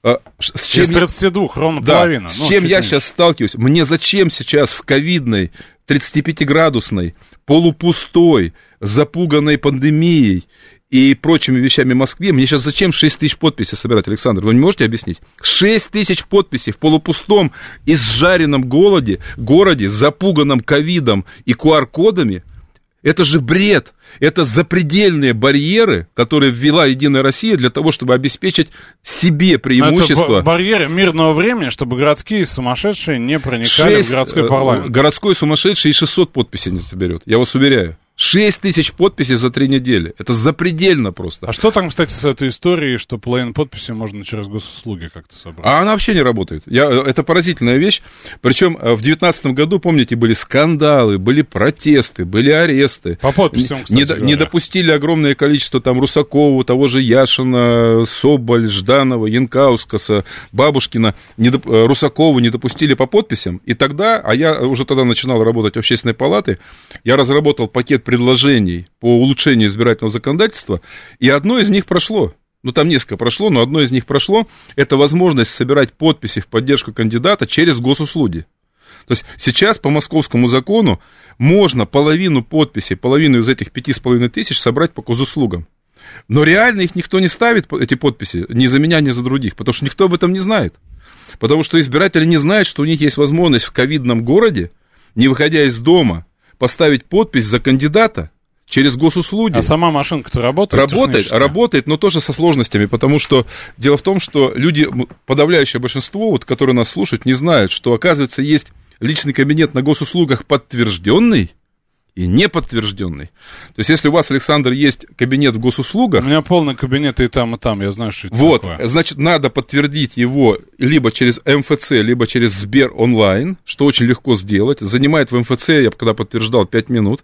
Speaker 14: С чем
Speaker 2: Из тридцати двух, ровно
Speaker 14: да,
Speaker 2: половина.
Speaker 14: С
Speaker 2: ну,
Speaker 14: чем я
Speaker 2: меньше.
Speaker 14: сейчас сталкиваюсь? Мне зачем сейчас в ковидной, тридцатипятиградусной, полупустой, запуганной пандемией и прочими вещами в Москве, мне сейчас зачем шесть тысяч подписей собирать, Александр? Вы не можете объяснить? шесть тысяч подписей в полупустом, изжаренном голоде, городе, запуганном ковидом и ку ар кодами? Это же бред. Это запредельные барьеры, которые ввела Единая Россия для того, чтобы обеспечить себе преимущество.
Speaker 2: Это барьеры мирного времени, чтобы городские сумасшедшие не проникали в городской парламент.
Speaker 14: Городской сумасшедший и шестьсот подписей не соберет, я вас уверяю. шесть тысяч подписей за три недели. Это запредельно просто.
Speaker 2: А что там, кстати, с этой историей, что половину подписей можно через госуслуги как-то собрать?
Speaker 14: А она вообще не работает. Я, это поразительная вещь. Причем в девятнадцатом году, помните, были скандалы, были протесты, были аресты.
Speaker 2: По подписям, кстати
Speaker 14: не,
Speaker 2: говоря.
Speaker 14: Не допустили огромное количество там Русакова, того же Яшина, Соболь, Жданова, Янкаускаса, Бабушкина. Не доп... Русакову не допустили по подписям. И тогда, а я уже тогда начинал работать в Общественной палате, я разработал пакет предложений по улучшению избирательного законодательства, и одно из них прошло. Ну, там несколько прошло, но одно из них прошло. Это возможность собирать подписи в поддержку кандидата через госуслуги. То есть сейчас по московскому закону можно половину подписей, половину из этих пяти с половиной тысяч собрать по госуслугам. Но реально их никто не ставит, эти подписи, ни за меня, ни за других, потому что никто об этом не знает. Потому что избиратели не знают, что у них есть возможность в ковидном городе, не выходя из дома, поставить подпись за кандидата через госуслуги.
Speaker 2: А сама машинка-то работает?
Speaker 14: Работает, работает, но тоже со сложностями, потому что дело в том, что люди, подавляющее большинство, вот, которые нас слушают, не знают, что, оказывается, есть личный кабинет на госуслугах подтвержденный и неподтвержденный. То есть, если у вас, Александр, есть кабинет в госуслугах...
Speaker 2: У меня полный кабинет и там, и там, я знаю, что это
Speaker 14: вот,
Speaker 2: такое.
Speaker 14: Значит, надо подтвердить его либо через эм эф цэ, либо через Сбер онлайн, что очень легко сделать. Занимает в эм эф цэ, я когда подтверждал, пять минут.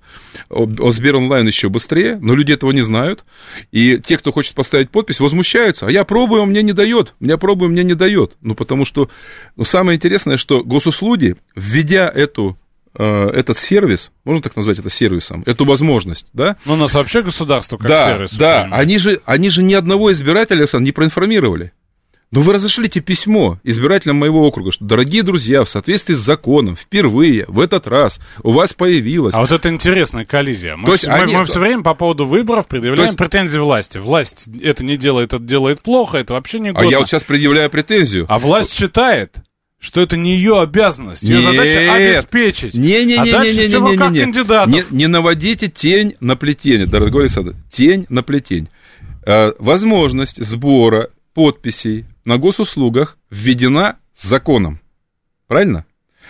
Speaker 14: О Сбер онлайн еще быстрее, но люди этого не знают. И те, кто хочет поставить подпись, возмущаются. А я пробую, мне не дает. Меня пробую, мне не дает. Ну, потому что... Ну, самое интересное, что госуслуги, введя эту... этот сервис, можно так назвать это сервисом, эту возможность, да?
Speaker 2: Ну, у нас вообще государство как
Speaker 14: да,
Speaker 2: сервис.
Speaker 14: Да, они же, они же ни одного избирателя, Александр, не проинформировали. Но вы разошлите письмо избирателям моего округа, что, дорогие друзья, в соответствии с законом, впервые, в этот раз, у вас появилась...
Speaker 2: А вот это интересная коллизия. Мы,
Speaker 14: То есть
Speaker 2: мы,
Speaker 14: они...
Speaker 2: мы все время по поводу выборов предъявляем есть... претензии власти. Власть это не делает, это делает плохо, это вообще не годно.
Speaker 14: А я вот сейчас предъявляю претензию.
Speaker 2: А власть считает... что это не ее обязанность, ее
Speaker 14: Нет.
Speaker 2: задача обеспечить.
Speaker 14: Не, не,
Speaker 2: а
Speaker 14: не,
Speaker 2: дальше
Speaker 14: не, не,
Speaker 2: все в
Speaker 14: не,
Speaker 2: руках
Speaker 14: не, не.
Speaker 2: кандидатов.
Speaker 14: Не, не наводите тень на плетень, дорогой Александр, тень на плетень. Э, возможность сбора подписей на госуслугах введена законом. Правильно?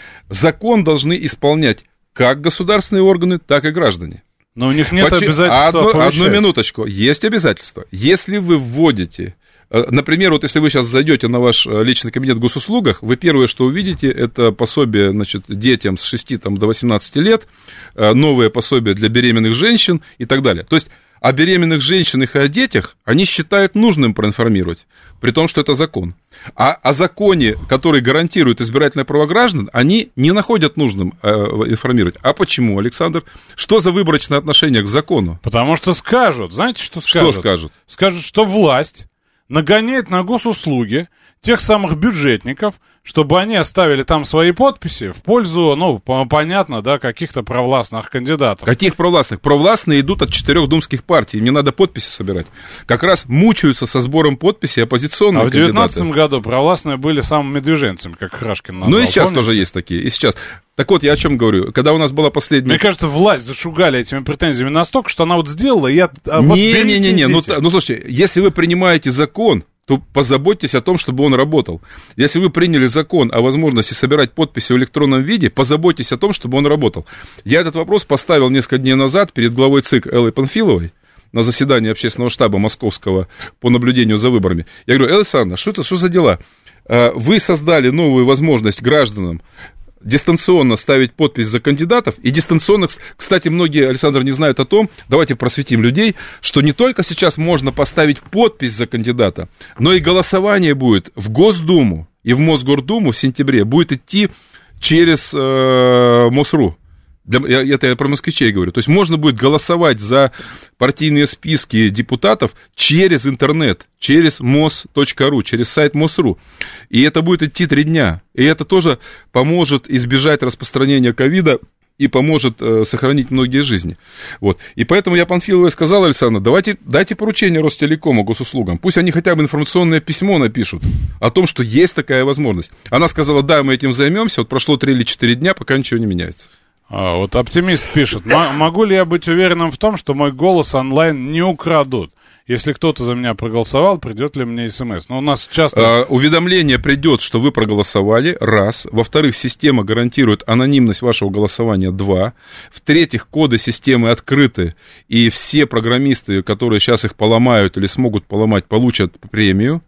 Speaker 14: Закон должны исполнять как государственные органы, так и граждане.
Speaker 2: Но у них нет
Speaker 14: Почему?
Speaker 2: обязательства
Speaker 14: одну, одну минуточку. Есть обязательства. Если вы вводите... Например, вот если вы сейчас зайдете на ваш личный кабинет в госуслугах, вы первое, что увидите, это пособие, значит, детям с шести там, до восемнадцати лет, новое пособие для беременных женщин и так далее. То есть о беременных женщинах и о детях они считают нужным проинформировать, при том, что это закон. А о законе, который гарантирует избирательное право граждан, они не находят нужным э, информировать. А почему, Александр? Что за выборочное отношение к закону?
Speaker 2: Потому что скажут, знаете, что скажут?
Speaker 14: Что скажут?
Speaker 2: Скажут, что власть нагоняет на госуслуги тех самых бюджетников, чтобы они оставили там свои подписи в пользу, ну, понятно, да, каких-то провластных кандидатов.
Speaker 14: Каких провластных? Провластные идут от четырех думских партий, им не надо подписи собирать. Как раз мучаются со сбором подписей оппозиционные кандидаты.
Speaker 2: А в девятнадцатом году провластные были самыми медвеженцами, как Храшкин назвал.
Speaker 14: Ну и сейчас
Speaker 2: помните?
Speaker 14: тоже есть такие, и сейчас. Так вот, я о чем говорю. Когда у нас была последняя...
Speaker 2: Мне кажется, власть зашугали этими претензиями настолько, что она вот сделала, и я... А вот
Speaker 14: Не-не-не, ну, ну слушайте, если вы принимаете закон, то позаботьтесь о том, чтобы он работал. Если вы приняли закон о возможности собирать подписи в электронном виде, позаботьтесь о том, чтобы он работал. Я этот вопрос поставил несколько дней назад перед главой ЦИК Эллой Панфиловой на заседании общественного штаба московского по наблюдению за выборами. Я говорю: Элла Александровна, что это, что за дела? Вы создали новую возможность гражданам дистанционно ставить подпись за кандидатов, и дистанционно, кстати, многие, Александр, не знают о том, давайте просветим людей, что не только сейчас можно поставить подпись за кандидата, но и голосование будет в Госдуму и в Мосгордуму в сентябре будет идти через э, МОСРУ. Для, это я про москвичей говорю. То есть можно будет голосовать за партийные списки депутатов через интернет, через мос точка ру, через сайт мос.ру. И это будет идти три дня. И это тоже поможет избежать распространения ковида и поможет э, сохранить многие жизни. Вот. И поэтому я Панфиловой сказал, Александр, давайте, дайте поручение Ростелекому, госуслугам. Пусть они хотя бы информационное письмо напишут о том, что есть такая возможность. Она сказала, да, мы этим займемся. Вот прошло три или четыре дня, пока ничего не меняется.
Speaker 2: А, вот оптимист пишет, могу ли я быть уверенным в том, что мой голос онлайн не украдут? Если кто-то за меня проголосовал, придет ли мне смс? Но у нас часто...
Speaker 14: А, уведомление придет, что вы проголосовали, раз. Во-вторых, система гарантирует анонимность вашего голосования, два. В-третьих, коды системы открыты, и все программисты, которые сейчас их поломают или смогут поломать, получат премию.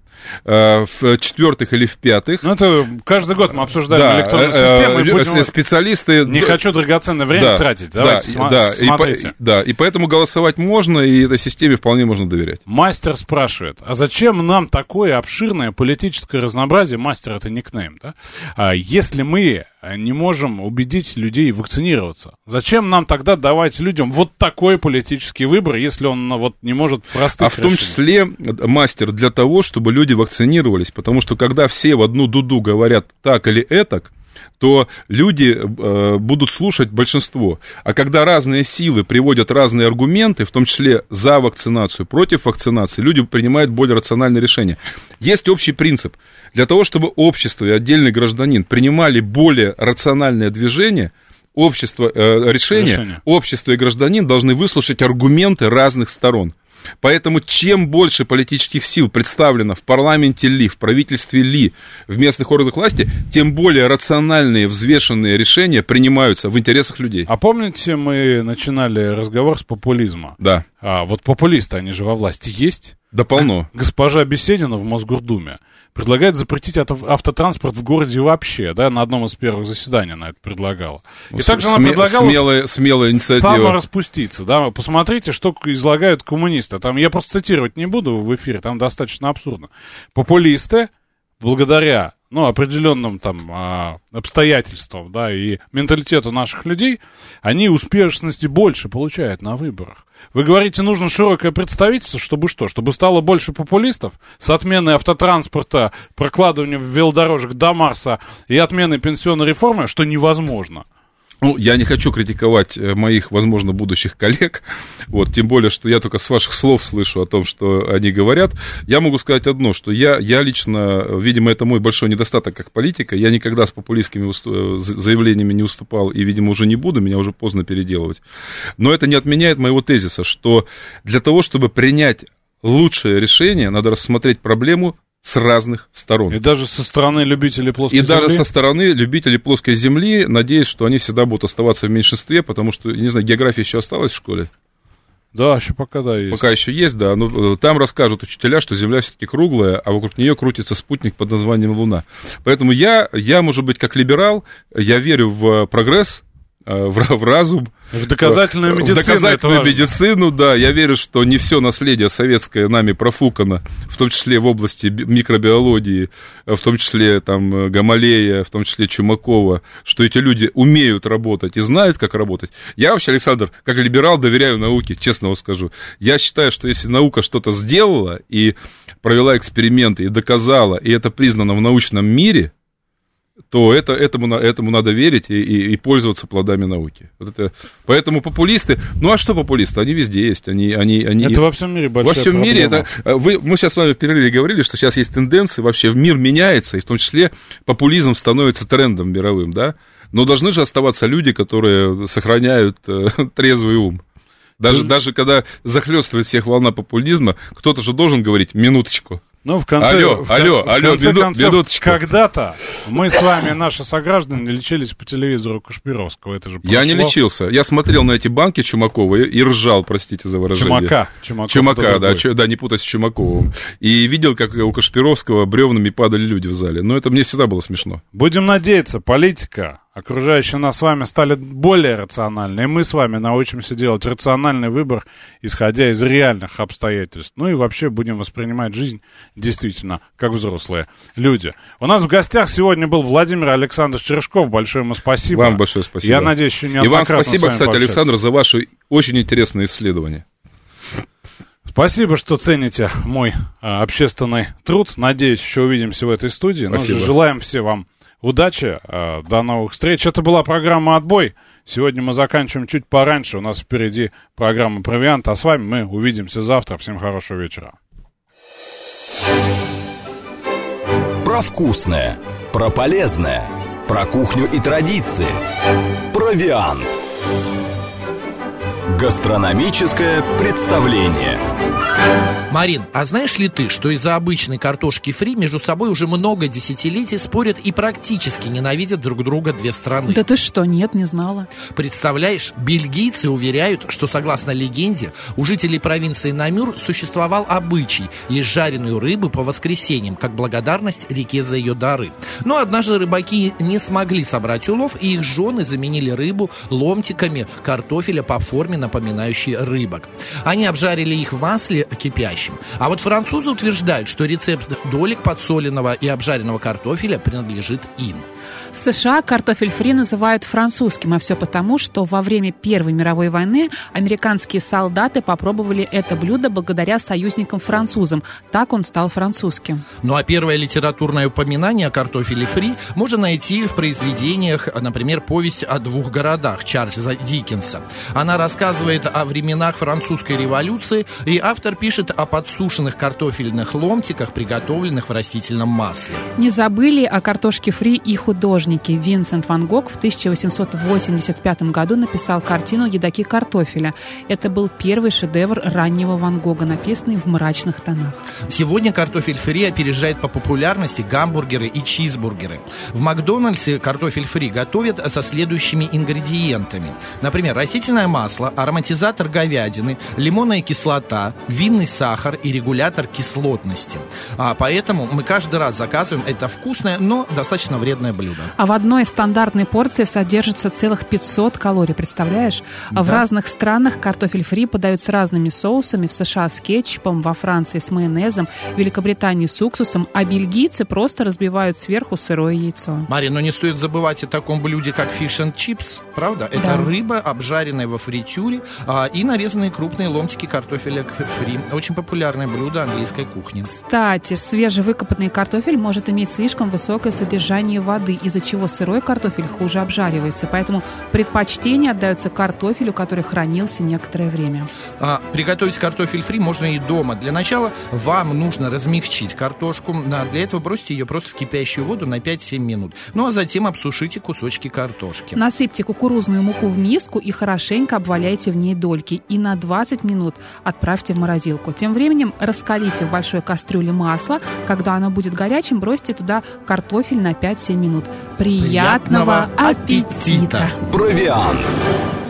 Speaker 14: В-четвертых или в-пятых.
Speaker 2: Ну, это каждый год мы обсуждаем да, электронную систему. И будем...
Speaker 14: Специалисты...
Speaker 2: Не хочу драгоценное время да, тратить. Давайте, да, см...
Speaker 14: да,
Speaker 2: смотрите.
Speaker 14: И, да, и поэтому голосовать можно, и этой системе вполне можно доверять.
Speaker 2: Мастер спрашивает, а зачем нам такое обширное политическое разнообразие? Мастер — это никнейм, да? А если мы не можем убедить людей вакцинироваться, зачем нам тогда давать людям вот такой политический выбор, если он вот не может простых
Speaker 14: А в том
Speaker 2: решений?
Speaker 14: числе, мастер, для того, чтобы люди вакцинировались, потому что когда все в одну дуду говорят так или этак, то люди э, будут слушать большинство. А когда разные силы приводят разные аргументы, в том числе за вакцинацию, против вакцинации, люди принимают более рациональные решения. Есть общий принцип. Для того, чтобы общество и отдельный гражданин принимали более рациональное движение, общество, э, решение, решение, общество и гражданин должны выслушать аргументы разных сторон. Поэтому чем больше политических сил представлено в парламенте ли, в правительстве ли, в местных органах власти, тем более рациональные, взвешенные решения принимаются в интересах людей.
Speaker 2: А помните, мы начинали разговор с популизма?
Speaker 14: Да.
Speaker 2: А вот популисты, они же во власти есть?
Speaker 14: Да полно.
Speaker 2: Госпожа Беседина в Мосгордуме предлагает запретить автотранспорт в городе вообще, да, на одном из первых заседаний она это предлагала. И
Speaker 14: ну,
Speaker 2: также
Speaker 14: сме-
Speaker 2: она предлагала
Speaker 14: смелая, смелая инициатива.
Speaker 2: Самораспуститься, да, посмотрите, что излагают коммунисты. Там, я просто цитировать не буду в эфире, там достаточно абсурдно. Популисты, благодаря, ну, определенным там а, обстоятельствам, да, и менталитету наших людей, они успешности больше получают на выборах. Вы говорите, нужно широкое представительство, чтобы что? Чтобы стало больше популистов с отменой автотранспорта, прокладыванием велодорожек до Марса и отменой пенсионной реформы, что невозможно.
Speaker 14: Ну, я не хочу критиковать моих, возможно, будущих коллег, вот, тем более, что я только с ваших слов слышу о том, что они говорят. Я могу сказать одно, что я, я лично, видимо, это мой большой недостаток как политика, я никогда с популистскими уступ... заявлениями не уступал и, видимо, уже не буду, меня уже поздно переделывать. Но это не отменяет моего тезиса, что для того, чтобы принять лучшее решение, надо рассмотреть проблему с разных сторон.
Speaker 2: И даже со стороны любителей плоской
Speaker 14: и
Speaker 2: земли?
Speaker 14: И даже со стороны любителей плоской земли, надеюсь, что они всегда будут оставаться в меньшинстве, потому что, не знаю, география еще осталась в школе?
Speaker 2: Да, еще пока да есть.
Speaker 14: Пока еще есть, да. Но там расскажут учителя, что Земля все-таки круглая, а вокруг нее крутится спутник под названием Луна. Поэтому я, я, может быть, как либерал, я верю в прогресс, в, в разум.
Speaker 2: В доказательную медицину.
Speaker 14: В доказательную медицину, да. Я верю, что не все наследие советское нами профукано, в том числе в области микробиологии, в том числе там Гамалея, в том числе Чумакова, что эти люди умеют работать и знают, как работать. Я вообще, Александр, как либерал, доверяю науке, честно вам скажу. Я считаю, что если наука что-то сделала и провела эксперименты, и доказала, и это признано в научном мире, то это, этому, этому надо верить и, и, и пользоваться плодами науки. Вот это, поэтому популисты, ну а что популисты? Они везде есть. Они, они, они,
Speaker 2: это во всем мире большая
Speaker 14: Во всем
Speaker 2: проблема.
Speaker 14: мире это... Вы, мы сейчас с вами в перерыве говорили, что сейчас есть тенденции, вообще мир меняется, и в том числе популизм становится трендом мировым, да? Но должны же оставаться люди, которые сохраняют э, трезвый ум. Даже, даже когда захлестывает всех волна популизма, кто-то же должен говорить «минуточку».
Speaker 2: Ну, в конце,
Speaker 14: алло,
Speaker 2: в,
Speaker 14: алло,
Speaker 2: в
Speaker 14: алло,
Speaker 2: конце
Speaker 14: мину,
Speaker 2: концов,
Speaker 14: минуточку.
Speaker 2: Когда-то мы с вами, наши сограждане, лечились по телевизору Кашпировского. Это же прошло.
Speaker 14: Я не лечился. Я смотрел на эти банки Чумакова и, и ржал, простите за выражение.
Speaker 2: Чумака. Чумаков
Speaker 14: Чумака, да, ч, да, не путать с Чумаковым. И видел, как у Кашпировского бревнами падали люди в зале. Но это мне всегда было смешно.
Speaker 2: Будем надеяться, политика, окружающие нас с вами стали более рациональны, и мы с вами научимся делать рациональный выбор, исходя из реальных обстоятельств. Ну и вообще будем воспринимать жизнь действительно как взрослые люди. У нас в гостях сегодня был Владимир Александрович Черешков. Большое ему спасибо.
Speaker 14: Вам большое спасибо.
Speaker 2: Я надеюсь, еще неоднократно
Speaker 14: И вам спасибо,
Speaker 2: с вами
Speaker 14: кстати,
Speaker 2: пообщаться.
Speaker 14: Александр, за ваши очень интересные исследования.
Speaker 2: Спасибо, что цените мой а, общественный труд. Надеюсь, еще увидимся в этой студии. Ну, желаем все вам удачи. А, до новых встреч. Это была программа «Отбой». Сегодня мы заканчиваем чуть пораньше. У нас впереди программа «Провиант». А с вами мы увидимся завтра. Всем хорошего вечера.
Speaker 1: Про вкусное, про полезное, про кухню и традиции. «Провиант». Гастрономическое представление.
Speaker 15: Марин, а знаешь ли ты, что из-за обычной картошки фри между собой уже много десятилетий спорят и практически ненавидят друг друга две страны?
Speaker 16: Да ты что, нет, не знала.
Speaker 15: Представляешь, бельгийцы уверяют, что, согласно легенде, у жителей провинции Намюр существовал обычай есть жареную рыбу по воскресеньям, как благодарность реке за ее дары. Но однажды рыбаки не смогли собрать улов, и их жены заменили рыбу ломтиками картофеля по форме, напоминающей рыбок. Они обжарили их в масле кипящем. А вот французы утверждают, что рецепт долек подсоленного и обжаренного картофеля принадлежит им.
Speaker 16: В США картофель фри называют французским, а все потому, что во время Первой мировой войны американские солдаты попробовали это блюдо благодаря союзникам-французам. Так он стал французским.
Speaker 15: Ну а первое литературное упоминание о картофеле фри можно найти в произведениях, например, «Повесть о двух городах» Чарльза Диккенса. Она рассказывает о временах французской революции, и автор пишет о подсушенных картофельных ломтиках, приготовленных в растительном масле.
Speaker 16: Не забыли о картошке фри и художники. Винсент Ван Гог в тысяча восемьсот восемьдесят пятом году написал картину «Едоки картофеля». Это был первый шедевр раннего Ван Гога, написанный в мрачных тонах.
Speaker 15: Сегодня картофель фри опережает по популярности гамбургеры и чизбургеры. В Макдональдсе картофель фри готовят со следующими ингредиентами. Например, растительное масло, ароматизатор говядины, лимонная кислота, винный сахар и регулятор кислотности. А поэтому мы каждый раз заказываем это вкусное, но достаточно вредное блюдо.
Speaker 16: А в одной стандартной порции содержится целых пятьсот калорий, представляешь? Да. В разных странах картофель фри подают с разными соусами. В США с кетчупом, во Франции с майонезом, в Великобритании с уксусом, а бельгийцы просто разбивают сверху сырое яйцо.
Speaker 15: Мария, но не стоит забывать о таком блюде, как fish and chips, правда? Это да. рыба, обжаренная во фритюре, а, и нарезанные крупные ломтики картофеля фри. Очень популярное блюдо английской кухни.
Speaker 16: Кстати, свежевыкопанный картофель может иметь слишком высокое содержание воды, из-за чего сырой картофель хуже обжаривается. Поэтому предпочтение отдается картофелю, который хранился некоторое время.
Speaker 15: А, приготовить картофель фри можно и дома. Для начала вам нужно размягчить картошку. Для этого бросьте ее просто в кипящую воду на пять-семь минут. Ну а затем обсушите кусочки картошки.
Speaker 16: Насыпьте кукурузную муку в миску и хорошенько обваляйте в ней дольки. И на двадцать минут отправьте в морозилку. Тем временем раскалите в большой кастрюле масло. Когда оно будет горячим, бросьте туда картофель на пять-семь минут. Приятного, Приятного аппетита!
Speaker 1: Провиант.